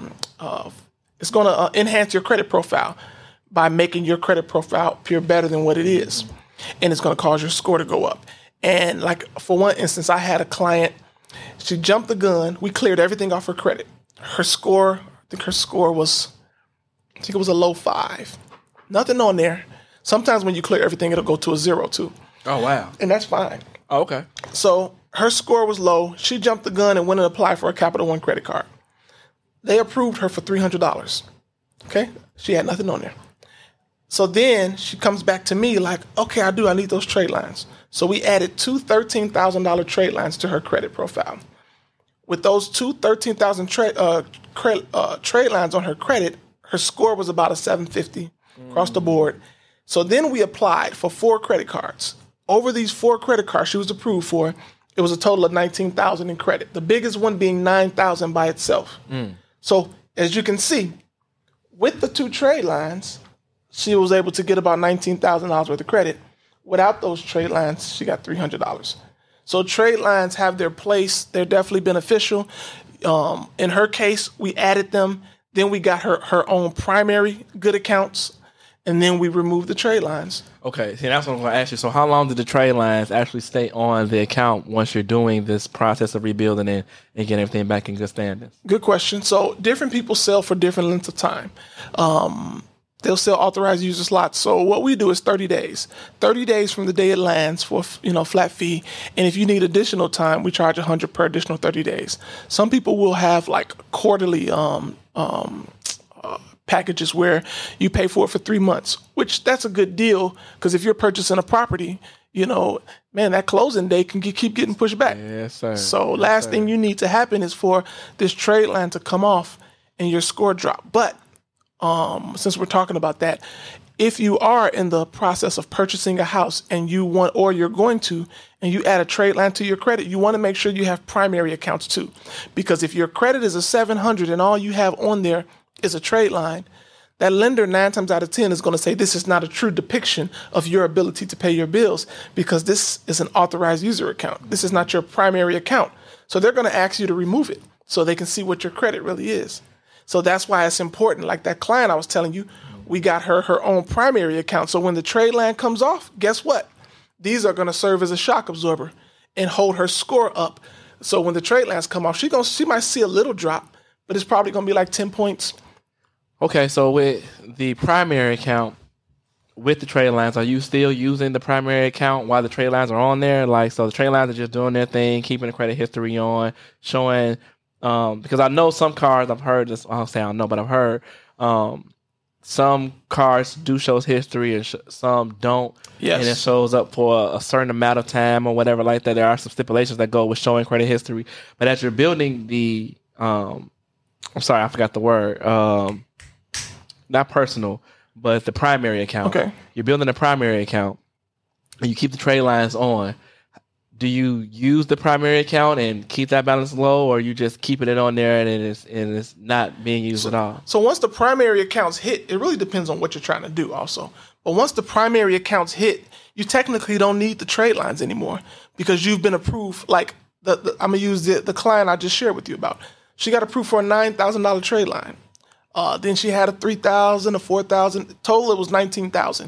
to enhance your credit profile by making your credit profile appear better than what it is, and it's going to cause your score to go up. And like for one instance, I had a client. She jumped the gun. We cleared everything off her credit. Her score, I think it was a low 5. Nothing on there. Sometimes when you clear everything, it'll go to a 0 too. Oh wow! And that's fine. Oh, okay. So her score was low. She jumped the gun and went and applied for a Capital One credit card. They approved her for $300. Okay? She had nothing on there. So then she comes back to me like, okay, I need those trade lines. So we added two $13,000 trade lines to her credit profile. With those two $13,000 trade lines on her credit, her score was about a 750 across the board. So then we applied for 4 credit cards. Over these 4 credit cards she was approved for, it was a total of $19,000 in credit. The biggest one being $9,000 by itself. So as you can see, with the 2 trade lines, she was able to get about $19,000 worth of credit. Without those trade lines, she got $300. So trade lines have their place. They're definitely beneficial. In her case, we added them. Then we got her own primary good accounts, and then we removed the trade lines. Okay, see, that's what I'm going to ask you. So how long did the trade lines actually stay on the account once you're doing this process of rebuilding and getting everything back in good standing? Good question. So different people sell for different lengths of time. They'll sell authorized user slots. So what we do is 30 days. 30 days from the day it lands for flat fee. And if you need additional time, we charge $100 per additional 30 days. Some people will have like quarterly packages where you pay for it for 3 months, which that's a good deal, because if you're purchasing a property, that closing day can keep getting pushed back. Yes, sir. So last thing you need to happen is for this trade line to come off and your score drop. But since we're talking about that, if you are in the process of purchasing a house and you want, or you're going to, and you add a trade line to your credit, you want to make sure you have primary accounts too. Because if your credit is a 700 and all you have on there is a trade line, that lender 9 times out of 10 is going to say this is not a true depiction of your ability to pay your bills because this is an authorized user account. This is not your primary account. So they're going to ask you to remove it so they can see what your credit really is. So that's why it's important. Like that client I was telling you, we got her own primary account. So when the trade line comes off, guess what? These are going to serve as a shock absorber and hold her score up. So when the trade lines come off, she might see a little drop, but it's probably going to be like 10 points. Okay, so with the primary account, with the trade lines, are you still using the primary account while the trade lines are on there? Like, so the trade lines are just doing their thing, keeping the credit history on, showing, because I know some cards, I've heard this, I'll say I don't know, but I've heard some cards do show history and some don't. Yes. And it shows up for a certain amount of time or whatever like that. There are some stipulations that go with showing credit history. But as you're building the, I'm sorry, I forgot the word, not personal, but the primary account. Okay. You're building a primary account and you keep the trade lines on. Do you use the primary account and keep that balance low, or you just keeping it on there and it's not being used at all? So once the primary accounts hit, it really depends on what you're trying to do also. But once the primary accounts hit, you technically don't need the trade lines anymore because you've been approved. Like I'm going to use the client I just shared with you about. She got approved for a $9,000 trade line. Then she had a $3,000, a $4,000. Total, it was $19,000.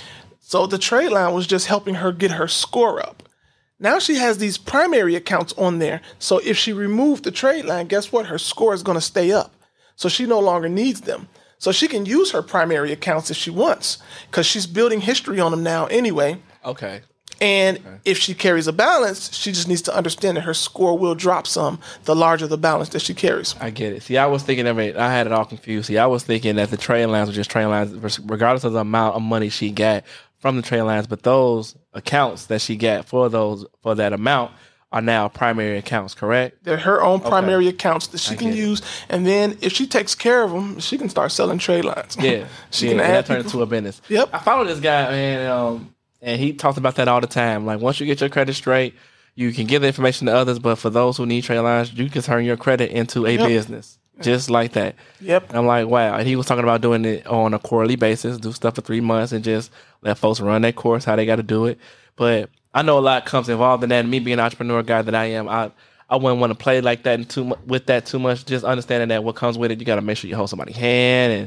So the trade line was just helping her get her score up. Now she has these primary accounts on there. So if she removed the trade line, guess what? Her score is going to stay up. So she no longer needs them. So she can use her primary accounts if she wants because she's building history on them now anyway. Okay. And if she carries a balance, she just needs to understand that her score will drop some the larger the balance that she carries. I get it. See, I was thinking of it. I had it all confused. See, I was thinking that the trade lines were just trade lines regardless of the amount of money she got from the trade lines. But those accounts that she got for that amount are now primary accounts, correct? They're her own primary accounts that she can use. And then if she takes care of them, she can start selling trade lines. Yeah. She can add that turn into a business. Yep. I follow this guy, man, and he talks about that all the time. Like, once you get your credit straight, you can give the information to others, but for those who need trade lines, you can turn your credit into a business. Just like that. Yep. And I'm like, wow. And he was talking about doing it on a quarterly basis, do stuff for 3 months and just let folks run their course, how they got to do it. But I know a lot comes involved in that. And me being an entrepreneur guy that I am, I wouldn't want to play like that with that too much. Just understanding that what comes with it, you got to make sure you hold somebody's hand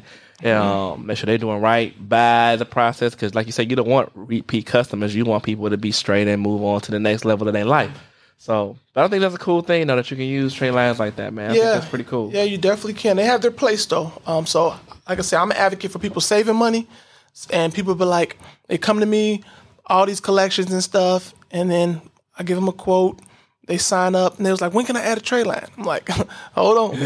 and make sure they're doing right by the process. Because like you said, you don't want repeat customers. You want people to be straight and move on to the next level of their life. So, but I think that's a cool thing, though, that you can use trade lines like that, man. I think that's pretty cool. Yeah, you definitely can. They have their place, though. So, like I said, I'm an advocate for people saving money. And people be like, they come to me, all these collections and stuff, and then I give them a quote. They sign up, and they was like, when can I add a trade line? I'm like, hold on.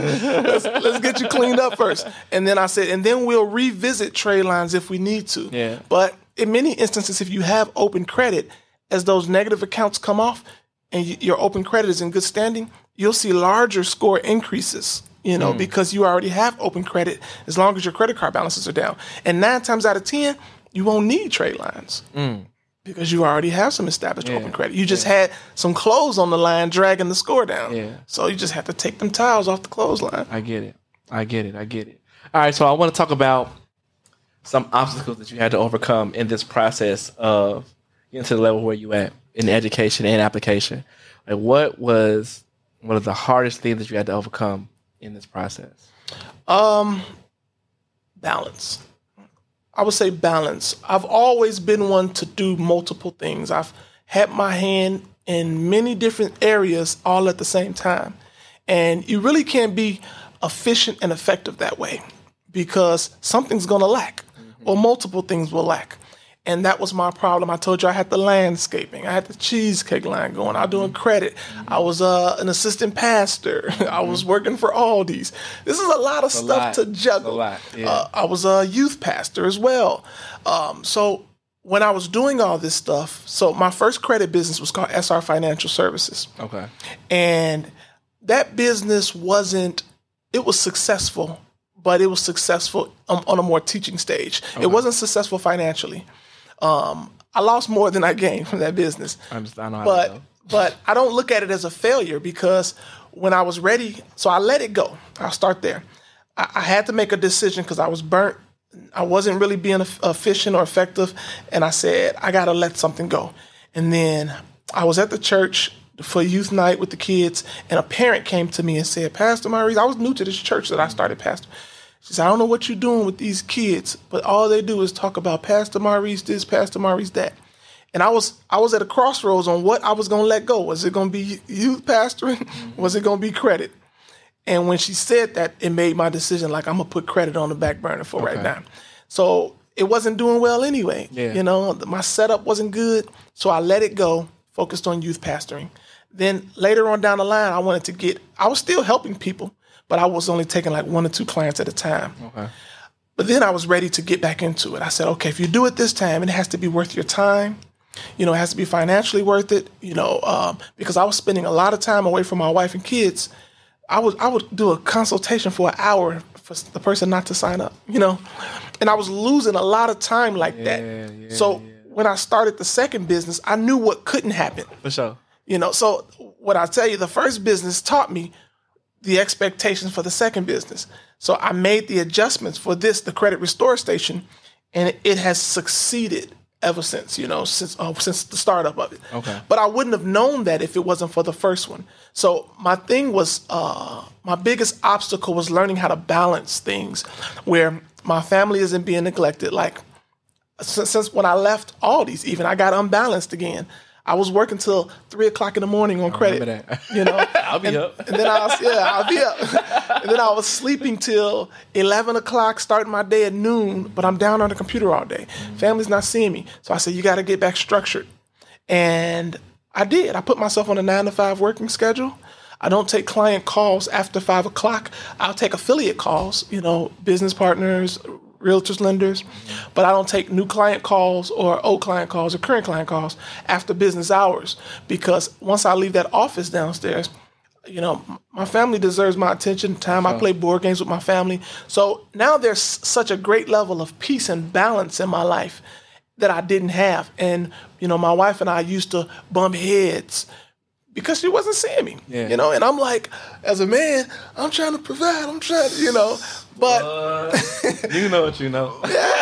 let's get you cleaned up first. And then I said, and then we'll revisit trade lines if we need to. Yeah. But in many instances, if you have open credit, as those negative accounts come off, and your open credit is in good standing, you'll see larger score increases, because you already have open credit as long as your credit card balances are down. And 9 times out of 10, you won't need trade lines because you already have some established open credit. You just had some clothes on the line dragging the score down. Yeah. So you just have to take them tiles off the clothesline. I get it. All right, so I want to talk about some obstacles that you had to overcome in this process of getting to the level where you at in education and application. Like, what was one of the hardest things that you had to overcome in this process? Balance. I would say balance. I've always been one to do multiple things. I've had my hand in many different areas all at the same time. And you really can't be efficient and effective that way because something's going to lack or multiple things will lack. And that was my problem. I told you I had the landscaping. I had the cheesecake line going. I was doing credit. I was an assistant pastor. I was working for Aldi's. This is a lot of stuff to juggle. I was a youth pastor as well. So when I was doing all this stuff, so my first credit business was called SR Financial Services. Okay. And that business was successful, but it was successful on a more teaching stage. Okay. It wasn't successful financially. I lost more than I gained from that business. I know how to go. But I don't look at it as a failure because when I was ready, so I let it go. I'll start there. I had to make a decision because I was burnt. I wasn't really being efficient or effective. And I said, I got to let something go. And then I was at the church for youth night with the kids, and a parent came to me and said, Pastor Maurice, I was new to this church that I started pastor. She said, I don't know what you're doing with these kids, but all they do is talk about Pastor Maurice this, Pastor Maurice that. And I was at a crossroads on what I was going to let go. Was it going to be youth pastoring? Was it going to be credit? And when she said that, it made my decision, like, I'm going to put credit on the back burner for right now. So it wasn't doing well anyway. Yeah. You know, my setup wasn't good. So I let it go, focused on youth pastoring. Then later on down the line, I was still helping people, but I was only taking like 1 or 2 clients at a time. Okay. But then I was ready to get back into it. I said, okay, if you do it this time, it has to be worth your time. You know, it has to be financially worth it, you know, because I was spending a lot of time away from my wife and kids. I would do a consultation for an hour for the person not to sign up, you know, and I was losing a lot of time like that. So when I started the second business, I knew what couldn't happen. For sure. You know, so what I tell you, the first business taught me the expectations for the second business. So I made the adjustments for the Credit Restore Station, and it has succeeded ever since, you know, since the startup of it. Okay. But I wouldn't have known that if it wasn't for the first one. So my thing was, my biggest obstacle was learning how to balance things where my family isn't being neglected. Like since when I left Aldi's, even I got unbalanced again. I was working till 3:00 in the morning on credit. You know, I'll be up. And then I'll be up. And then I was sleeping till 11 o'clock, starting my day at noon. But I'm down on the computer all day. Family's not seeing me, so I said, you got to get back structured. And I did. I put myself on a 9-to-5 working schedule. I don't take client calls after 5 o'clock. I'll take affiliate calls. You know, business partners, realtors, lenders, but I don't take new client calls or old client calls or current client calls after business hours, because once I leave that office downstairs, you know, my family deserves my attention, time. I play board games with my family. So now there's such a great level of peace and balance in my life that I didn't have. And, you know, my wife and I used to bump heads because she wasn't seeing me, you know, and I'm like, as a man, I'm trying to provide, you know, but you know what you know.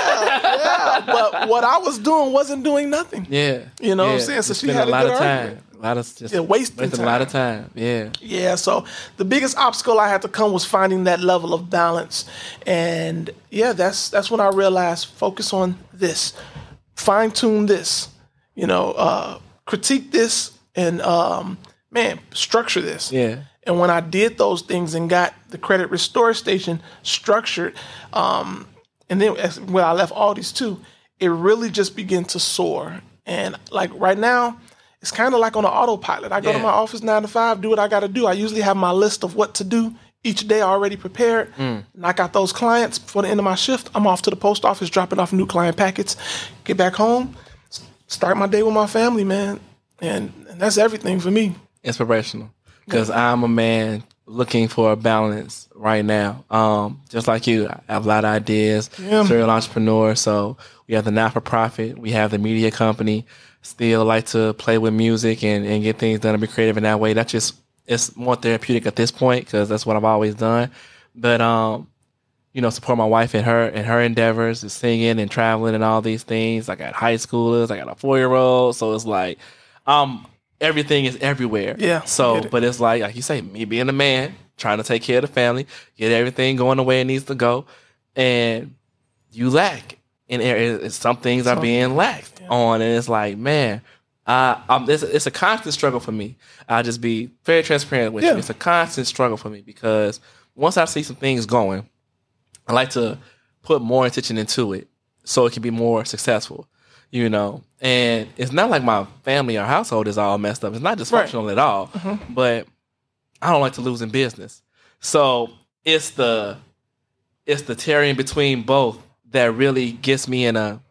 But what I was doing wasn't doing nothing. You know what I'm saying? So she had a lot of time. Wasting a lot of time. Yeah. So the biggest obstacle I had to come was finding that level of balance. And that's when I realized, focus on this, fine tune this, you know, critique this, and structure this. And when I did those things and got the Credit Restore Station structured, and then when I left Aldi's too, it really just began to soar. And like right now, it's kind of like on an autopilot. I go to my office 9 to 5, do what I got to do. I usually have my list of what to do each day already prepared. Knock out those clients before the end of my shift. I'm off to the post office, dropping off new client packets, get back home, start my day with my family, man. And that's everything for me. Inspirational. Because I'm a man looking for a balance right now. Just like you, I have a lot of ideas, serial entrepreneur. So we have the not-for-profit, we have the media company, still like to play with music and get things done and be creative in that way. It's more therapeutic at this point because that's what I've always done. But, you know, support my wife in her endeavors, singing and traveling and all these things. I got high schoolers, I got a 4-year-old. So it's like, everything is everywhere. So, but it's like you say, me being a man, trying to take care of the family, get everything going the way it needs to go. And you lack in areas. Some things are being lacked on. And it's like, man, it's a constant struggle for me. I'll just be very transparent with you. It's a constant struggle for me because once I see some things going, I like to put more attention into it so it can be more successful. You know, and it's not like my family or household is all messed up. It's not dysfunctional at all, but I don't like to lose in business. So it's the tearing between both that really gets me in I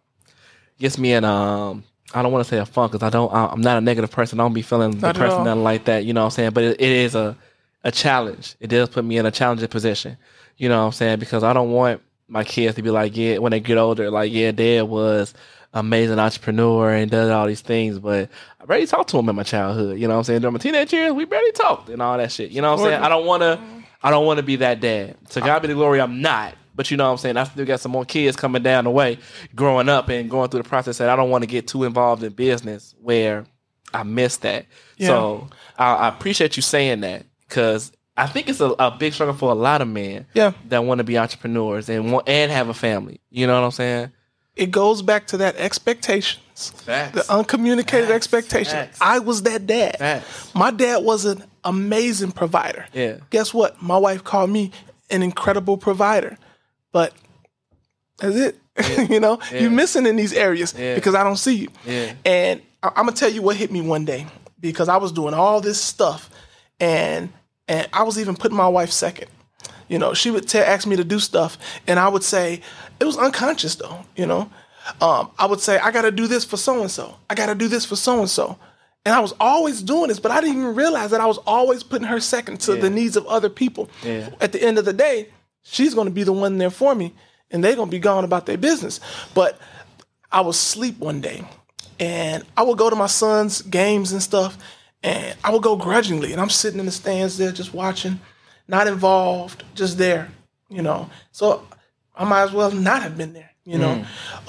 don't want to say a funk because I'm not a negative person. I don't be feeling depressed, nothing like that. You know what I'm saying? But it is a challenge. It does put me in a challenging position. You know what I'm saying? Because I don't want my kids to be like, when they get older, like, Dad was amazing entrepreneur and does all these things, but I barely talked to him in my childhood. You know what I'm saying? During my teenage years, we barely talked and all that shit. You know what I'm saying? I don't want I don't want to be that dad. To God be the glory, I'm not. But you know what I'm saying? I still got some more kids coming down the way, growing up and going through the process that I don't want to get too involved in business where I miss that. Yeah. So I appreciate you saying that, because I think it's a big struggle for a lot of men that want to be entrepreneurs and have a family. You know what I'm saying? It goes back to that expectations. Facts. The uncommunicated expectation. Facts. I was that dad. Facts. My dad was an amazing provider. Yeah. Guess what? My wife called me an incredible provider. But that's it. Yeah. You know, Yeah. you're missing in these areas because I don't see you. Yeah. And I'm going to tell you what hit me one day, because I was doing all this stuff and I was even putting my wife second. You know, she would ask me to do stuff, and I would say, it was unconscious though, you know. I would say, I got to do this for so-and-so. I got to do this for so-and-so. And I was always doing this, but I didn't even realize that I was always putting her second to the needs of other people. Yeah. At the end of the day, she's going to be the one there for me, and they're going to be gone about their business. But I would sleep one day, and I would go to my son's games and stuff, and I would go grudgingly, and I'm sitting in the stands there just watching, not involved, just there, you know. So I might as well not have been there, you know.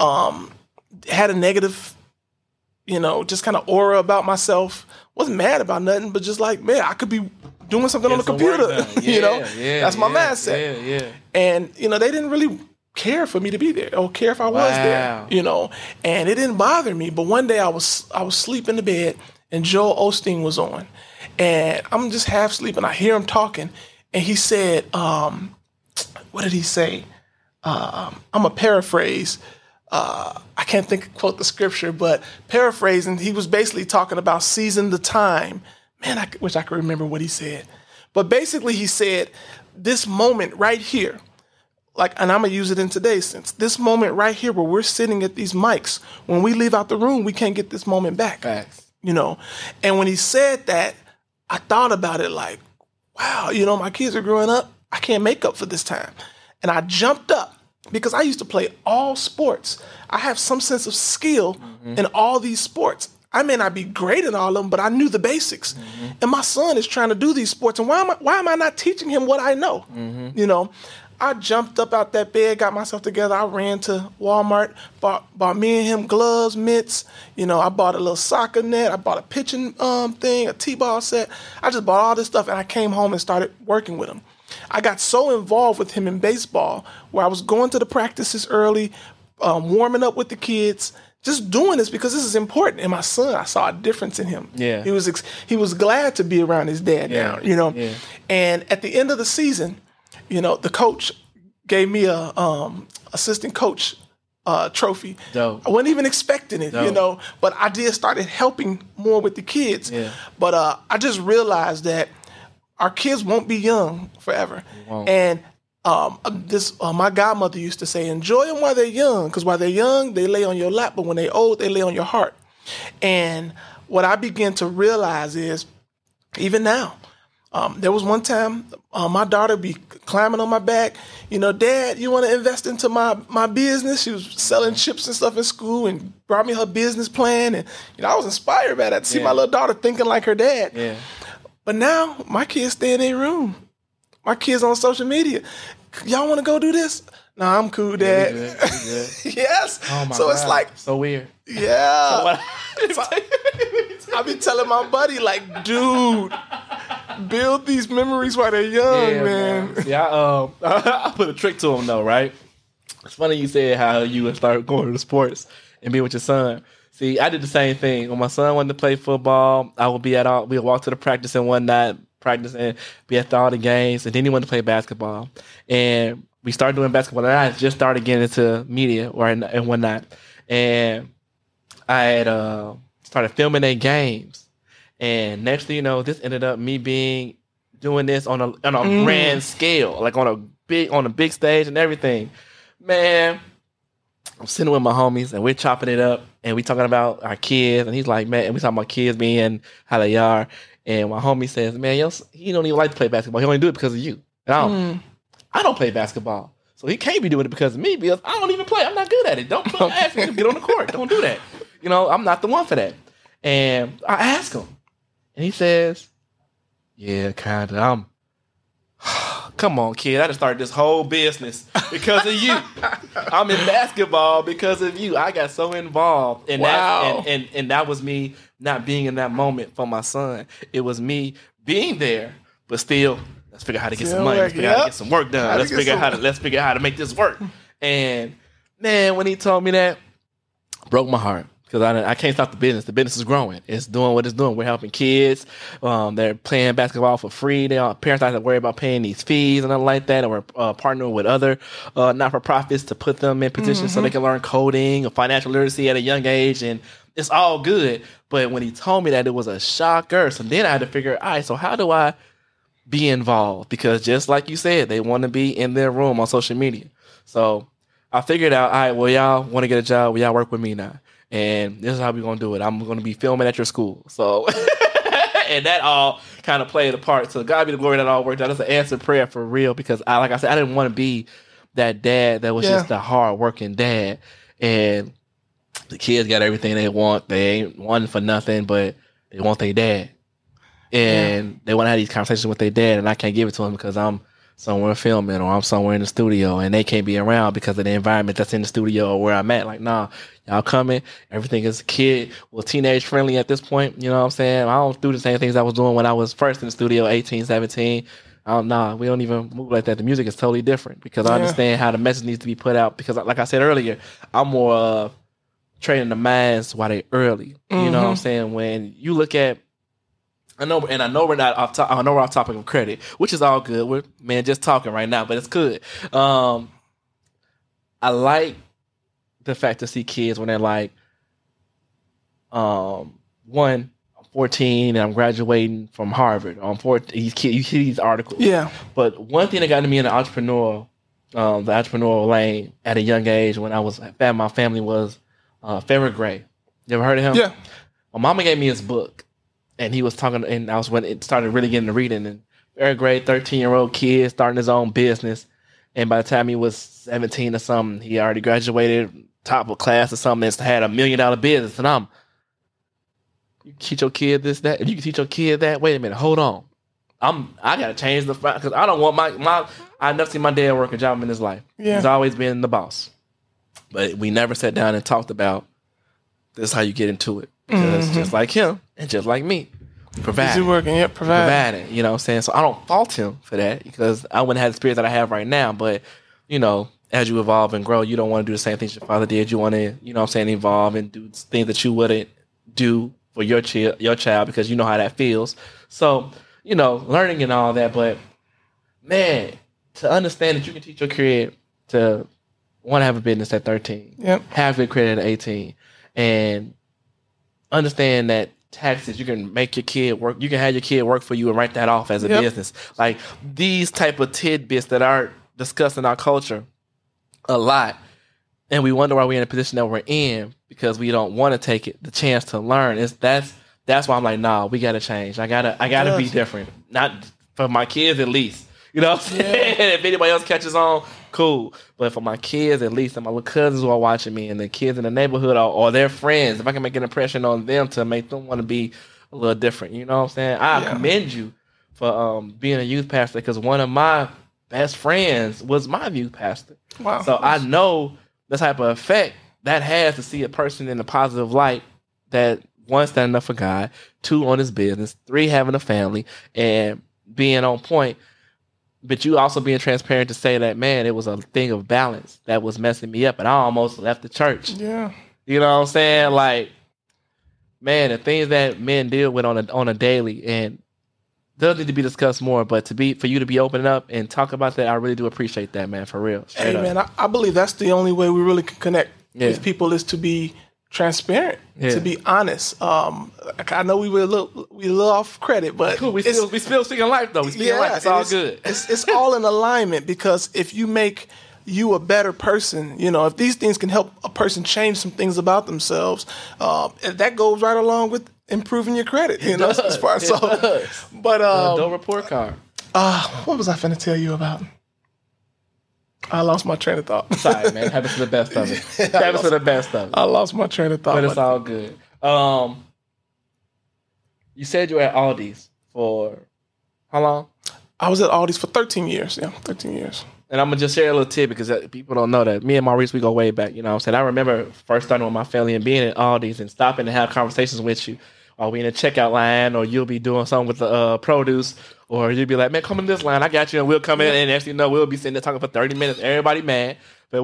Had a negative, you know, just kind of aura about myself. Wasn't mad about nothing, but just like, man, I could be doing something on the computer, you know. That's my mindset. Yeah. And, you know, they didn't really care for me to be there or care if I was there, you know. And it didn't bother me. But one day I was asleep in the bed, and Joel Osteen was on. And I'm just half sleeping. I hear him talking. And he said, what did he say? I'm a paraphrase. I can't quote the scripture, but paraphrasing, he was basically talking about seizing the time. Man, I wish I could remember what he said. But basically he said, this moment right here, like, and I'm going to use it in today's sense, this moment right here where we're sitting at these mics, when we leave out the room, we can't get this moment back. Facts. You know? And when he said that, I thought about it like, wow, you know, my kids are growing up. I can't make up for this time. And I jumped up because I used to play all sports. I have some sense of skill in all these sports. I may not be great in all of them, but I knew the basics. And my son is trying to do these sports. And why am I not teaching him what I know? You know, I jumped up out that bed, got myself together. I ran to Walmart, bought me and him gloves, mitts. You know, I bought a little soccer net. I bought a pitching thing, a T-ball set. I just bought all this stuff, and I came home and started working with him. I got so involved with him in baseball where I was going to the practices early, warming up with the kids, just doing this because this is important. And my son, I saw a difference in him. Yeah. He was glad to be around his dad now, you know. Yeah. And at the end of the season, you know, the coach gave me a assistant coach trophy. Dope. I wasn't even expecting it, you know, but I started helping more with the kids. Yeah. But I just realized that our kids won't be young forever. And my godmother used to say, enjoy them while they're young, because while they're young, they lay on your lap, but when they're old, they lay on your heart. And what I began to realize is, even now, there was one time my daughter be climbing on my back, you know, Dad, you want to invest into my business? She was selling chips and stuff in school and brought me her business plan. And, you know, I was inspired by that, to see my little daughter thinking like her dad. Yeah. But now my kids stay in their room. My kids on social media. Y'all want to go do this? No, I'm cool, Dad. You're good. Yes. Oh my so God. It's like so weird. Yeah. I be telling my buddy, like, dude, build these memories while they're young, man. Yeah, I put a trick to them though, right? It's funny you said how you would start going to sports and be with your son. See, I did the same thing. When my son wanted to play football, I would be we would walk to the practice and whatnot, practice and be at all the games. And then he wanted to play basketball. And we started doing basketball. And I just started getting into media and whatnot. And I had started filming their games. And next thing you know, this ended up me doing this on a grand scale, like on a big stage and everything. Man, I'm sitting with my homies and we're chopping it up and we talking about our kids, and he's like, man, and we talking about kids being how they are. And my homie says, man, he don't even like to play basketball. He only do it because of you. And I don't play basketball. So he can't be doing it because of me, because I don't even play. I'm not good at it. Don't ask me to get on the court. Don't do that. You know, I'm not the one for that. And I ask him, and he says, yeah, kind of. come on, kid, I just started this whole business because of you. I'm in basketball because of you. I got so involved. And Wow. and that was me not being in that moment for my son. It was me being there, but still, let's figure out how to get some money. Let's figure out how to get some work done. Let's figure out how to make this work. And man, when he told me that, broke my heart. Because I can't stop the business. The business is growing. It's doing what it's doing. We're helping kids. They're playing basketball for free. Parents don't have to worry about paying these fees and nothing like that. And we're partnering with other not-for-profits to put them in positions so they can learn coding or financial literacy at a young age. And it's all good. But when he told me that, it was a shocker. So then I had to figure, all right, so how do I be involved? Because just like you said, they want to be in their room on social media. So I figured out, all right, well, y'all want to get a job. Well, y'all work with me now. And this is how we're going to do it. I'm going to be filming at your school. So, and that all kind of played a part. So God be the glory that all worked out. That's an answered prayer for real because, like I said, I didn't want to be that dad that was just a hard-working dad. And the kids got everything they want. They ain't wanting for nothing, but they want their dad. And they want to have these conversations with their dad, and I can't give it to them because I'm somewhere filming or I'm somewhere in the studio and they can't be around because of the environment that's in the studio or where I'm at. Like, nah, y'all coming. Everything is teenage friendly at this point. You know what I'm saying? I don't do the same things I was doing when I was first in the studio, 18, 17. Nah, we don't even move like that. The music is totally different because I understand how the message needs to be put out because like I said earlier, I'm more training the minds while they're early. You know what I'm saying? When you look at I know we're not off. I know we're off topic of credit, which is all good. We're just talking right now, but it's good. I like the fact to see kids when they're like, I'm 14 and I'm graduating from Harvard. I'm 14. You see these articles, But one thing that got to me in the entrepreneurial lane at a young age when my family was Farrah Gray. You ever heard of him? Yeah. My mama gave me his book. And he was talking, and I was when it started really getting to reading. And very great 13-year-old kid starting his own business. And by the time he was 17 or something, he already graduated, top of class or something, and had $1 million business. And you teach your kid this, that. If you can teach your kid that, wait a minute, hold on. I gotta change the because I don't want I never seen my dad work a job in his life. Yeah. He's always been the boss. But we never sat down and talked about this is how you get into it. Because just like him and just like me, providing. You know what I'm saying? So I don't fault him for that because I wouldn't have the spirit that I have right now. But, you know, as you evolve and grow, you don't want to do the same things your father did. You want to, you know what I'm saying, evolve and do things that you wouldn't do for your child because you know how that feels. So, you know, learning and all that. But, man, to understand that you can teach your kid to want to have a business at 13, have good credit at 18, and understand that taxes, you can make your kid work. You can have your kid work for you and write that off as a business. Like these type of tidbits that aren't discussed in our culture a lot. And we wonder why we're in a position that we're in because we don't want to take the chance to learn. That's why I'm like, nah, we got to change. I gotta be different. Not for my kids at least. You know what I'm saying? If anybody else catches on, cool. But for my kids, at least, and my little cousins who are watching me, and the kids in the neighborhood or their friends, if I can make an impression on them to make them want to be a little different, you know what I'm saying? I commend you for being a youth pastor because one of my best friends was my youth pastor. Wow. So I know the type of effect that has to see a person in a positive light that, one, standing up for God, 2, on his business, 3, having a family, and being on point. But you also being transparent to say that, man, it was a thing of balance that was messing me up. And I almost left the church. Yeah. You know what I'm saying? Like, man, the things that men deal with on a daily and they'll need to be discussed more. But for you to be opening up and talk about that, I really do appreciate that, man, for real. Hey, man, I believe that's the only way we really can connect with people is to be transparent, to be honest. I know we a little off credit, but cool. We still speaking life though. We speaking life. It's all good. It's all in alignment because if you make you a better person, you know, if these things can help a person change some things about themselves, that goes right along with improving your credit. You know, as far as but don't report card. What was I finna tell you about? I lost my train of thought. Sorry, man. Happens to the best of it. Happens to the best of it. I lost my train of thought. But it's all good. You said you were at Aldi's for how long? I was at Aldi's for 13 years. Yeah, 13 years. And I'm going to just share a little tip because people don't know that. Me and Maurice, we go way back. You know what I'm saying? I remember first starting with my family and being at Aldi's and stopping to have conversations with you. Or we in a checkout line, or you'll be doing something with the produce, or you'll be like, man, come in this line, I got you. And we'll come in, and next thing you know, we'll be sitting there talking for 30 minutes. Everybody mad, but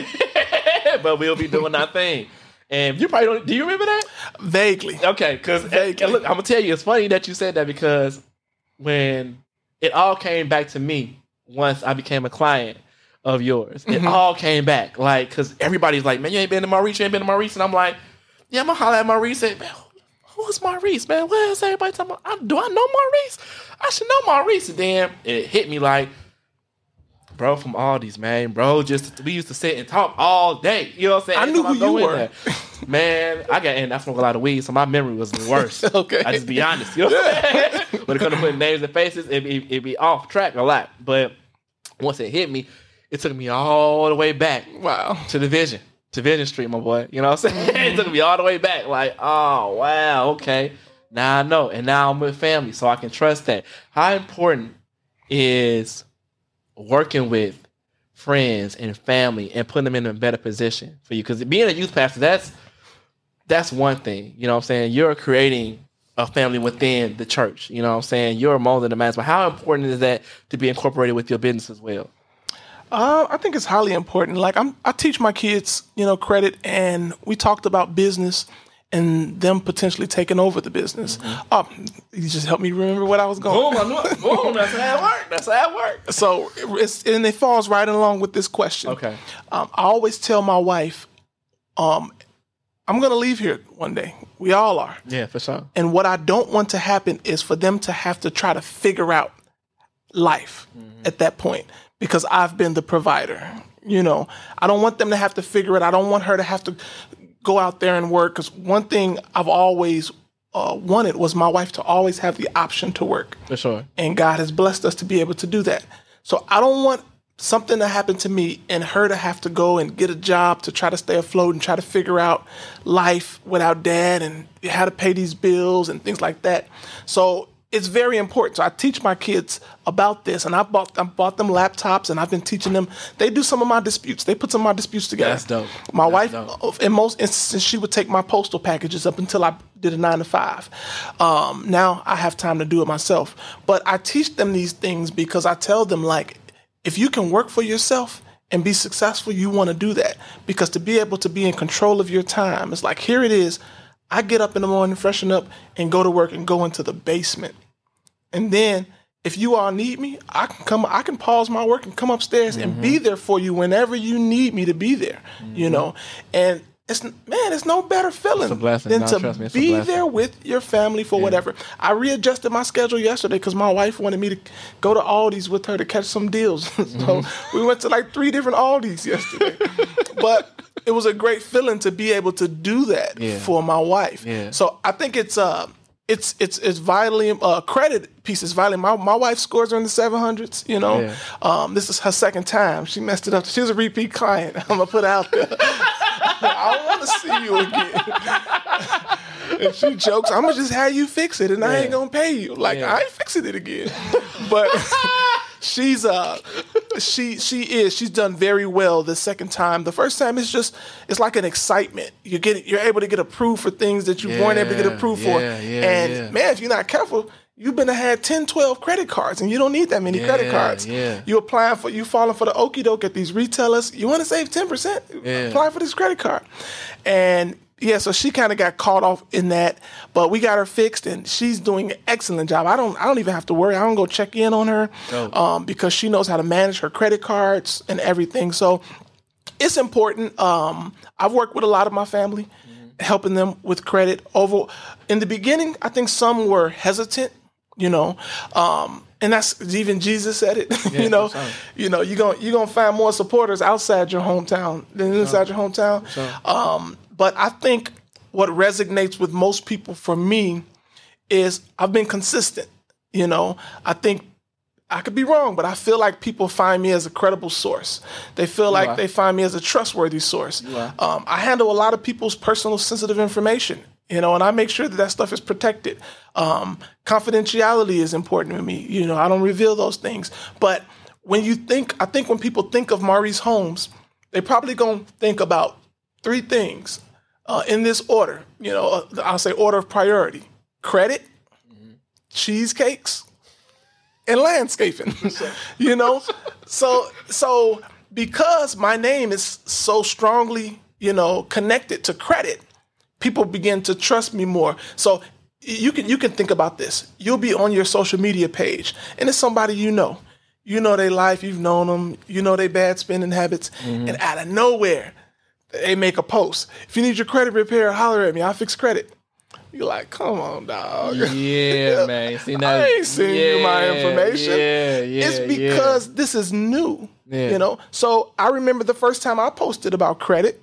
we'll be doing our thing. And you probably don't, do you remember that? Vaguely. Okay, because look, I'm going to tell you, it's funny that you said that because when it all came back to me, once I became a client of yours, it all came back. Like, because everybody's like, man, you ain't been to Maurice, And I'm like, yeah, I'm going to holler at Maurice. And, man, who's Maurice, man? What is everybody talking about? Do I know Maurice? I should know Maurice. And then it hit me like, bro, from Aldi's, man. Bro, we used to sit and talk all day. You know what I'm saying? I knew who you were. Man, I smoke a lot of weed, so my memory was the worst. Okay. I just be honest. You know what I'm saying? When it comes to putting names and faces, it'd be off track a lot. But once it hit me, it took me all the way back. Wow. To Division Street, my boy. You know what I'm saying? It took me all the way back. Like, oh, wow, okay. Now I know. And now I'm with family, so I can trust that. How important is working with friends and family and putting them in a better position for you? Because being a youth pastor, that's one thing. You know what I'm saying? You're creating a family within the church. You know what I'm saying? You're molding the minds. But how important is that to be incorporated with your business as well? I think it's highly important. Like I teach my kids, credit, and we talked about business and them potentially taking over the business. You just helped me remember what I was going. Boom, that's how it works. So it falls right along with this question. Okay. I always tell my wife, I'm going to leave here one day. We all are. Yeah, for sure. And what I don't want to happen is for them to have to try to figure out life at that point, because I've been the provider. I don't want them to have to figure it. I don't want her to have to go out there and work, because one thing I've always wanted was my wife to always have the option to work. For sure. And God has blessed us to be able to do that. So I don't want something to happen to me and her to have to go and get a job to try to stay afloat and try to figure out life without dad and how to pay these bills and things like that. So it's very important. So I teach my kids about this, and I bought them laptops, and I've been teaching them. They do some of my disputes. They put some of my disputes together. That's dope. My wife, in most instances, she would take my postal packages up until I did a 9 to 5. Now I have time to do it myself. But I teach them these things because I tell them, like, if you can work for yourself and be successful, you want to do that. Because to be able to be in control of your time, it's like, here it is. I get up in the morning, freshen up, and go to work and go into the basement. And then if you all need me, I can pause my work and come upstairs and be there for you whenever you need me to be there, And it's no better feeling than to be there with your family for whatever. I readjusted my schedule yesterday because my wife wanted me to go to Aldi's with her to catch some deals. So we went to like 3 different Aldi's yesterday. But it was a great feeling to be able to do that for my wife. Yeah. So I think it's vitally credit piece is vitally. My wife scores her in the 700s. This is her second time. She messed it up. She was a repeat client. I'm gonna put it out there. I don't want to see you again. And she jokes, I'm gonna just have you fix it, and I ain't gonna pay you. Like I ain't fixing it again. But she's done very well the second time. The first time it's like an excitement. You're able to get approved for things that you weren't able to get approved for. Man, if you're not careful, you've been to had 10, 12 credit cards, and you don't need that many credit cards. Yeah. You falling for the okie doke at these retailers. You want to save 10%? Apply for this credit card. And so she kind of got caught off in that, but we got her fixed, and she's doing an excellent job. I don't even have to worry. I don't go check in on her because she knows how to manage her credit cards and everything. So it's important. I've worked with a lot of my family, helping them with credit. In the beginning, I think some were hesitant, and that's even Jesus said it. You're gonna find more supporters outside your hometown than inside your hometown. But I think what resonates with most people for me is I've been consistent. I think I could be wrong, but I feel like people find me as a credible source. They feel like they find me as a trustworthy source. I handle a lot of people's personal sensitive information. and I make sure that stuff is protected. Confidentiality is important to me. I don't reveal those things. But I think when people think of Maurice Holmes, they probably gonna think about three things in this order. I'll say order of priority: credit, cheesecakes, and landscaping. So because my name is so strongly, connected to credit, people begin to trust me more. So you can think about this. You'll be on your social media page, and it's somebody you know their life, you've known them, their bad spending habits, and out of nowhere, they make a post. If you need your credit repair, holler at me. I'll fix credit. You're like, come on, dog. Yeah, man. See, now, I ain't sending you my information. It's because this is new, So I remember the first time I posted about credit,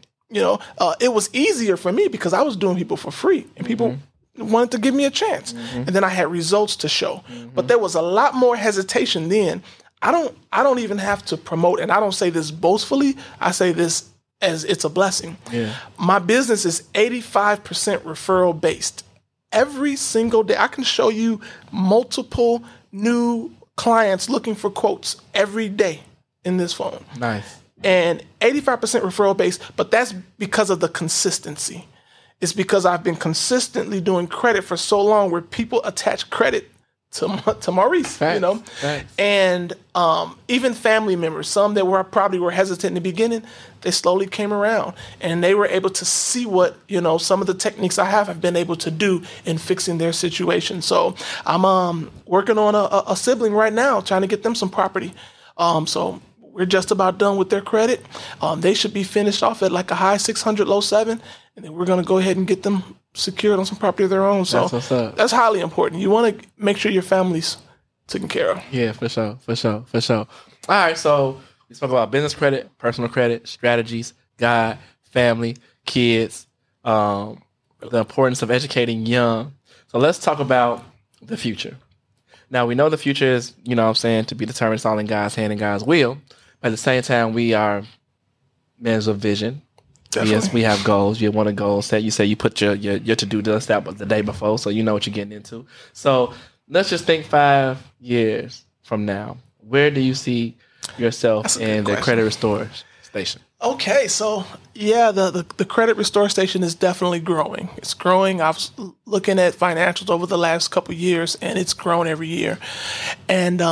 it was easier for me because I was doing people for free, and people wanted to give me a chance. And then I had results to show. But there was a lot more hesitation then. I don't even have to promote, and I don't say this boastfully. I say this as it's a blessing. Yeah. My business is 85% referral based. Every single day, I can show you multiple new clients looking for quotes every day in this phone. Nice. And 85% referral based, but that's because of the consistency. It's because I've been consistently doing credit for so long where people attach credit to Maurice, Facts. And even family members, some that probably were hesitant in the beginning, they slowly came around and they were able to see what, some of the techniques I have been able to do in fixing their situation. So I'm working on a sibling right now, trying to get them some property. So we're just about done with their credit. They should be finished off at like a high 600, low 7, and then we're going to go ahead and get them secured on some property of their own. So that's highly important. You want to make sure your family's taken care of. Yeah, for sure. All right, so we spoke about business credit, personal credit, strategies, God, family, kids, the importance of educating young. So let's talk about the future. Now, we know the future is, to be determined. It's all in God's hand and God's will. But at the same time, we are men of vision. Definitely. Yes, we have goals. You want a goal set. You say you put your to-do list out the day before, so you know what you're getting into. So let's just think 5 years from now. Where do you see yourself in the Credit Restore Station? Okay, so the Credit Restore Station is definitely growing. It's growing. I was looking at financials over the last couple of years, and it's grown every year. And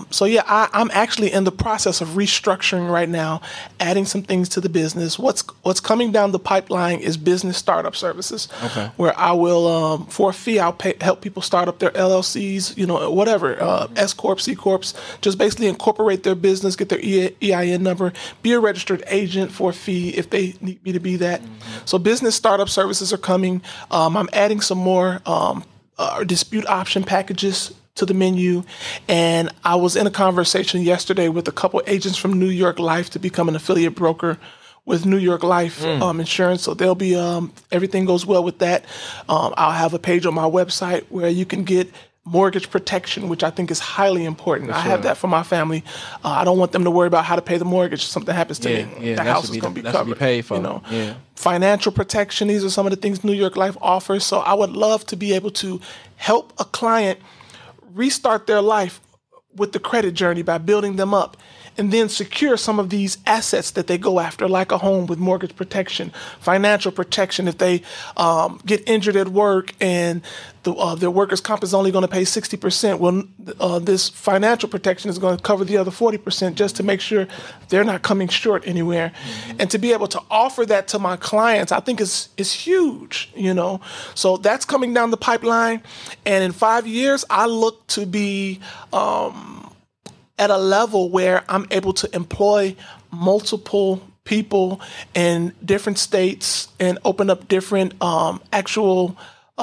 I'm actually in the process of restructuring right now, adding some things to the business. What's coming down the pipeline is business startup services, where I will, for a fee, I'll help people start up their LLCs, whatever, S Corp, C Corps, just basically incorporate their business, get their EIN number, be a registered agent for a fee if they need me to be that. So business startup services are coming. I'm adding some more dispute option packages to the menu. And I was in a conversation yesterday with a couple agents from New York Life to become an affiliate broker with New York Life Insurance. So they'll be, everything goes well with that. I'll have a page on my website where you can get mortgage protection, which I think is highly important. I have that for my family. I don't want them to worry about how to pay the mortgage if something happens to me. The house is going to be covered. Paid for. Financial protection. These are some of the things New York Life offers. So I would love to be able to help a client restart their life with the credit journey by building them up, and then secure some of these assets that they go after, like a home with mortgage protection, financial protection. If they get injured at work and their workers' comp is only going to pay 60%, well, this financial protection is going to cover the other 40% just to make sure they're not coming short anywhere. And to be able to offer that to my clients, I think is huge, So that's coming down the pipeline. And in 5 years, I look to be at a level where I'm able to employ multiple people in different states and open up different actual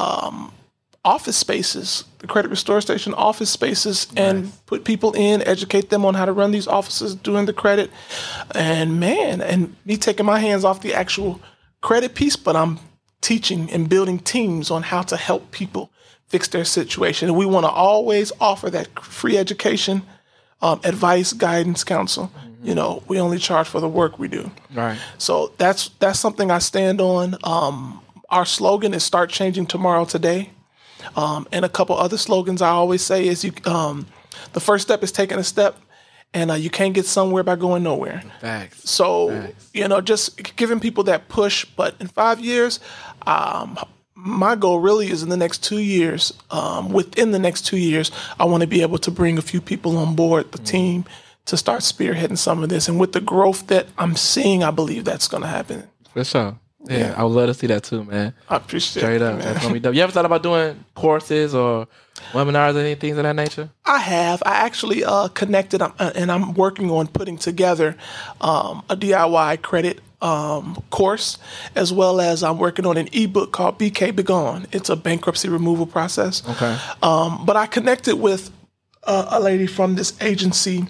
office spaces, the Credit Restore Station office spaces, and put people in, educate them on how to run these offices, doing the credit. And me taking my hands off the actual credit piece, but I'm teaching and building teams on how to help people fix their situation. And we want to always offer that free education, advice, guidance, counsel. We only charge for the work we do. Right. So that's something I stand on. our slogan is "Start Changing Tomorrow Today," and a couple other slogans I always say is the first step is taking a step, and you can't get somewhere by going nowhere. Facts. So, Facts. Just giving people that push. But in 5 years, my goal really is in the next 2 years. Within the next 2 years, I want to be able to bring a few people on board the team to start spearheading some of this. And with the growth that I'm seeing, I believe that's going to happen. For sure. Yeah, I would love to see that too, man. I appreciate Straight it. up. That's going to be dope. You ever thought about doing courses or webinars or anything of that nature? I have. I actually connected, and I'm working on putting together a DIY credit course, as well as I'm working on an ebook called BK Begone. It's a bankruptcy removal process. Okay. But I connected with a lady from this agency.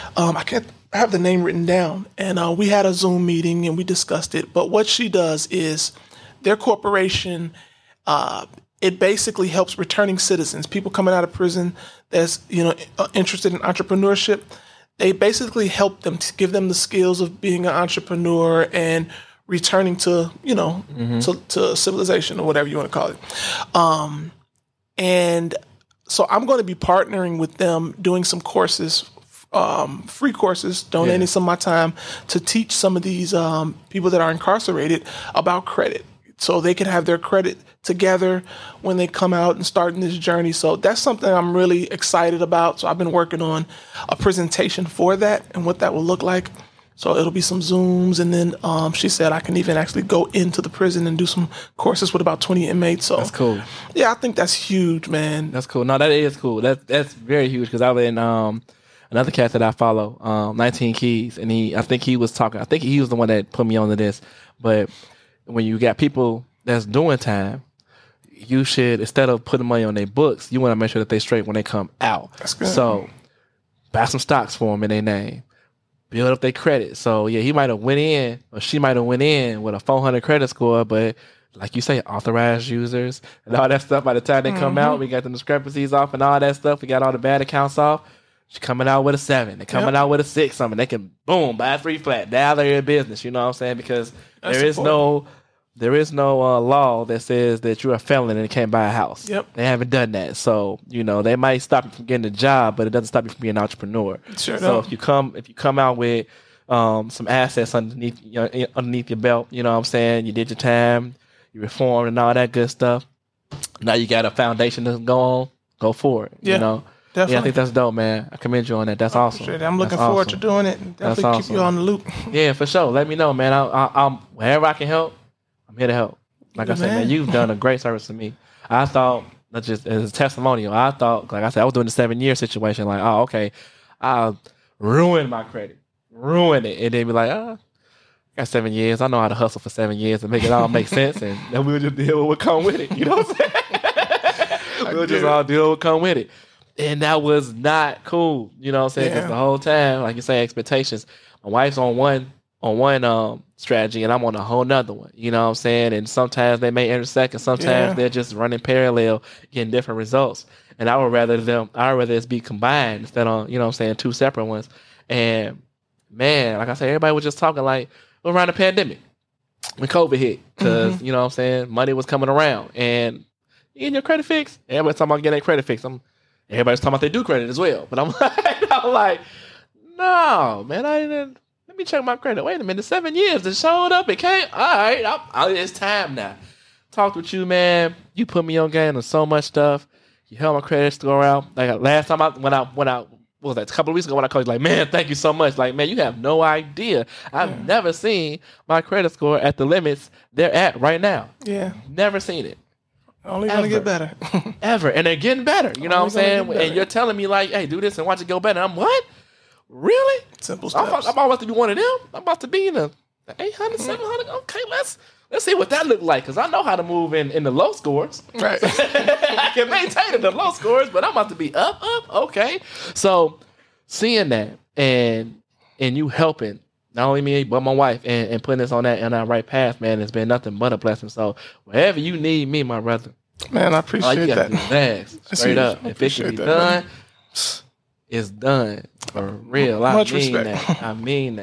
I have the name written down, and we had a Zoom meeting and we discussed it. But what she does is their corporation, it basically helps returning citizens, people coming out of prison that's interested in entrepreneurship. They basically help them to give them the skills of being an entrepreneur and returning to to civilization or whatever you want to call it. And so I'm going to be partnering with them, doing some courses, free courses, donating some of my time to teach some of these people that are incarcerated about credit, so they can have their credit together when they come out and start in this journey. So that's something I'm really excited about. So I've been working on a presentation for that and what that will look like. So it'll be some Zooms, and then she said I can even actually go into the prison and do some courses with about 20 inmates. So that's cool. Yeah, I think that's huge, man. That's cool. No, that is cool. That's very huge, because I was in another cat that I follow, 19 Keys, and I think he was the one that put me onto this. But when you got people that's doing time, you should, instead of putting money on their books, you want to make sure that they straight when they come out. That's good. So buy some stocks for them in their name. Build up their credit. So yeah, he might have went in, or she might have went in with a 400 credit score, but like you say, authorized users and all that stuff. By the time they come out, we got the discrepancies off and all that stuff. We got all the bad accounts off. She's coming out with a 7. They're coming out with a 6 something. They can, boom, buy 3 flat. Now they're in business. You know what I'm saying? Because there is no law that says that you're a felon and can't buy a house. Yep. They haven't done that. So, they might stop you from getting a job, but it doesn't stop you from being an entrepreneur. Sure. So if you come out with some assets underneath your belt, you know what I'm saying? You did your time, you reformed and all that good stuff. Now you got a foundation to go for it. Yeah. Definitely. Yeah, I think that's dope, man. I commend you on that. That's awesome. I'm looking forward to doing it. And definitely keep you on the loop. Yeah, for sure. Let me know, man. I'm wherever I can help, I'm here to help. Like I said, man, you've done a great service to me. I thought, not just as a testimonial, like I said, I was doing the 7-year situation. Like, oh, okay, I'll ruin my credit. Ruin it. And then be like, I got 7 years. I know how to hustle for 7 years and make it all make sense. And then we'll just deal with what come with it. You know what I'm saying? We'll just all deal with what come with it. And that was not cool. You know what I'm saying? Because the whole time, like you say, expectations. My wife's on one strategy and I'm on a whole nother one. You know what I'm saying? And sometimes they may intersect and sometimes they're just running parallel, getting different results. And I would rather it be combined instead of, 2 separate ones. And man, like I said, everybody was just talking like around the pandemic when COVID hit. Because, you know what I'm saying, money was coming around. And you getting your credit fixed? Everybody's talking about getting their credit fixed. Everybody's talking about they do credit as well. But I'm like, no, man, I didn't. Let me check my credit. Wait a minute, 7 years, it showed up, it came. All right, it's time now. Talked with you, man. You put me on game on so much stuff. You held my credit score out. Like last time when I what was that? A couple of weeks ago when I called you, like, man, thank you so much. Like, man, you have no idea. I've never seen my credit score at the limits they're at right now. Yeah, never seen it. Only gonna get better. Ever. And they're getting better. You know what I'm saying? And you're telling me like, hey, do this and watch it go better. I'm what? Really? Simple steps. I'm about to be one of them. I'm about to be in the 800, 700. Okay, let's see what that look like. Because I know how to move in the low scores. Right. I can maintain in the low scores, but I'm about to be up. Okay. So seeing that and you helping not only me, but my wife, and putting us on that right path, man, it's been nothing but a blessing. So wherever you need me, my brother, man, I appreciate that. Straight up. If it can be done, it's done. For real. I mean that.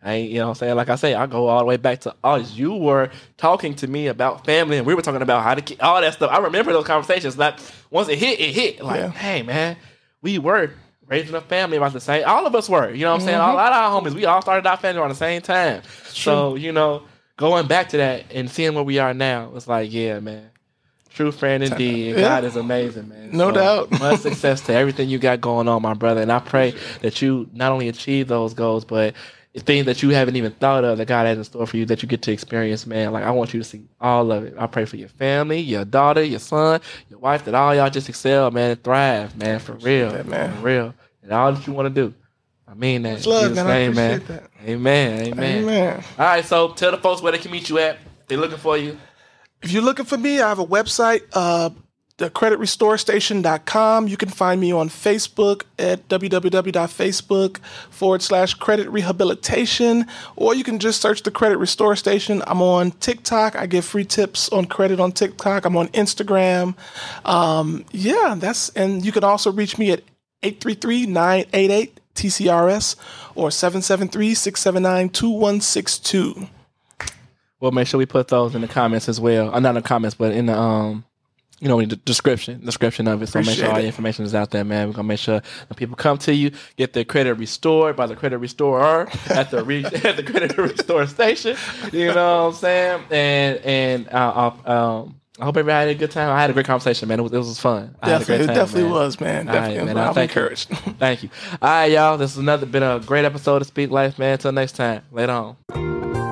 You know what I'm saying? Like I say, I go all the way back to August. You were talking to me about family, and we were talking about how to keep all that stuff. I remember those conversations. Like, once it hit. Like, hey, man, we were raising a family about the same. All of us were. You know what I'm saying? A lot of our homies, we all started our family around the same time. So, you know, going back to that and seeing where we are now, it's like, yeah, man. True friend indeed. And God is amazing, man. No doubt. Much success to everything you got going on, my brother. And I pray that you not only achieve those goals, but things that you haven't even thought of that God has in store for you that you get to experience, man. Like, I want you to see all of it. I pray for your family, your daughter, your son, your wife, that all y'all just excel, man, and thrive, man, for real. That, man. For real. And all that you want to do. I mean that. Much love, man. I appreciate that. Amen. All right, so tell the folks where they can meet you at. They're looking for you. If you're looking for me, I have a website, thecreditrestorestation.com. You can find me on Facebook at www.facebook.com/credit rehabilitation, or you can just search the Credit Restore Station. I'm on TikTok. I give free tips on credit on TikTok. I'm on Instagram. And you can also reach me at 833-988-TCRS or 773-679-2162. We'll make sure we put those in the comments as well. Not in the comments, but in the in the description of it. So make sure all the information is out there, man. We're gonna make sure when people come to you, get their credit restored by the credit restorer at the at the Credit Restore Station. You know what I'm saying? And I hope everybody had a good time. I had a great conversation, man. It was fun. It definitely was, man. Definitely. Right, man. I'm encouraged. Thank you. All right, y'all. This has been a great episode of Speak Life, man. Until next time. Later on.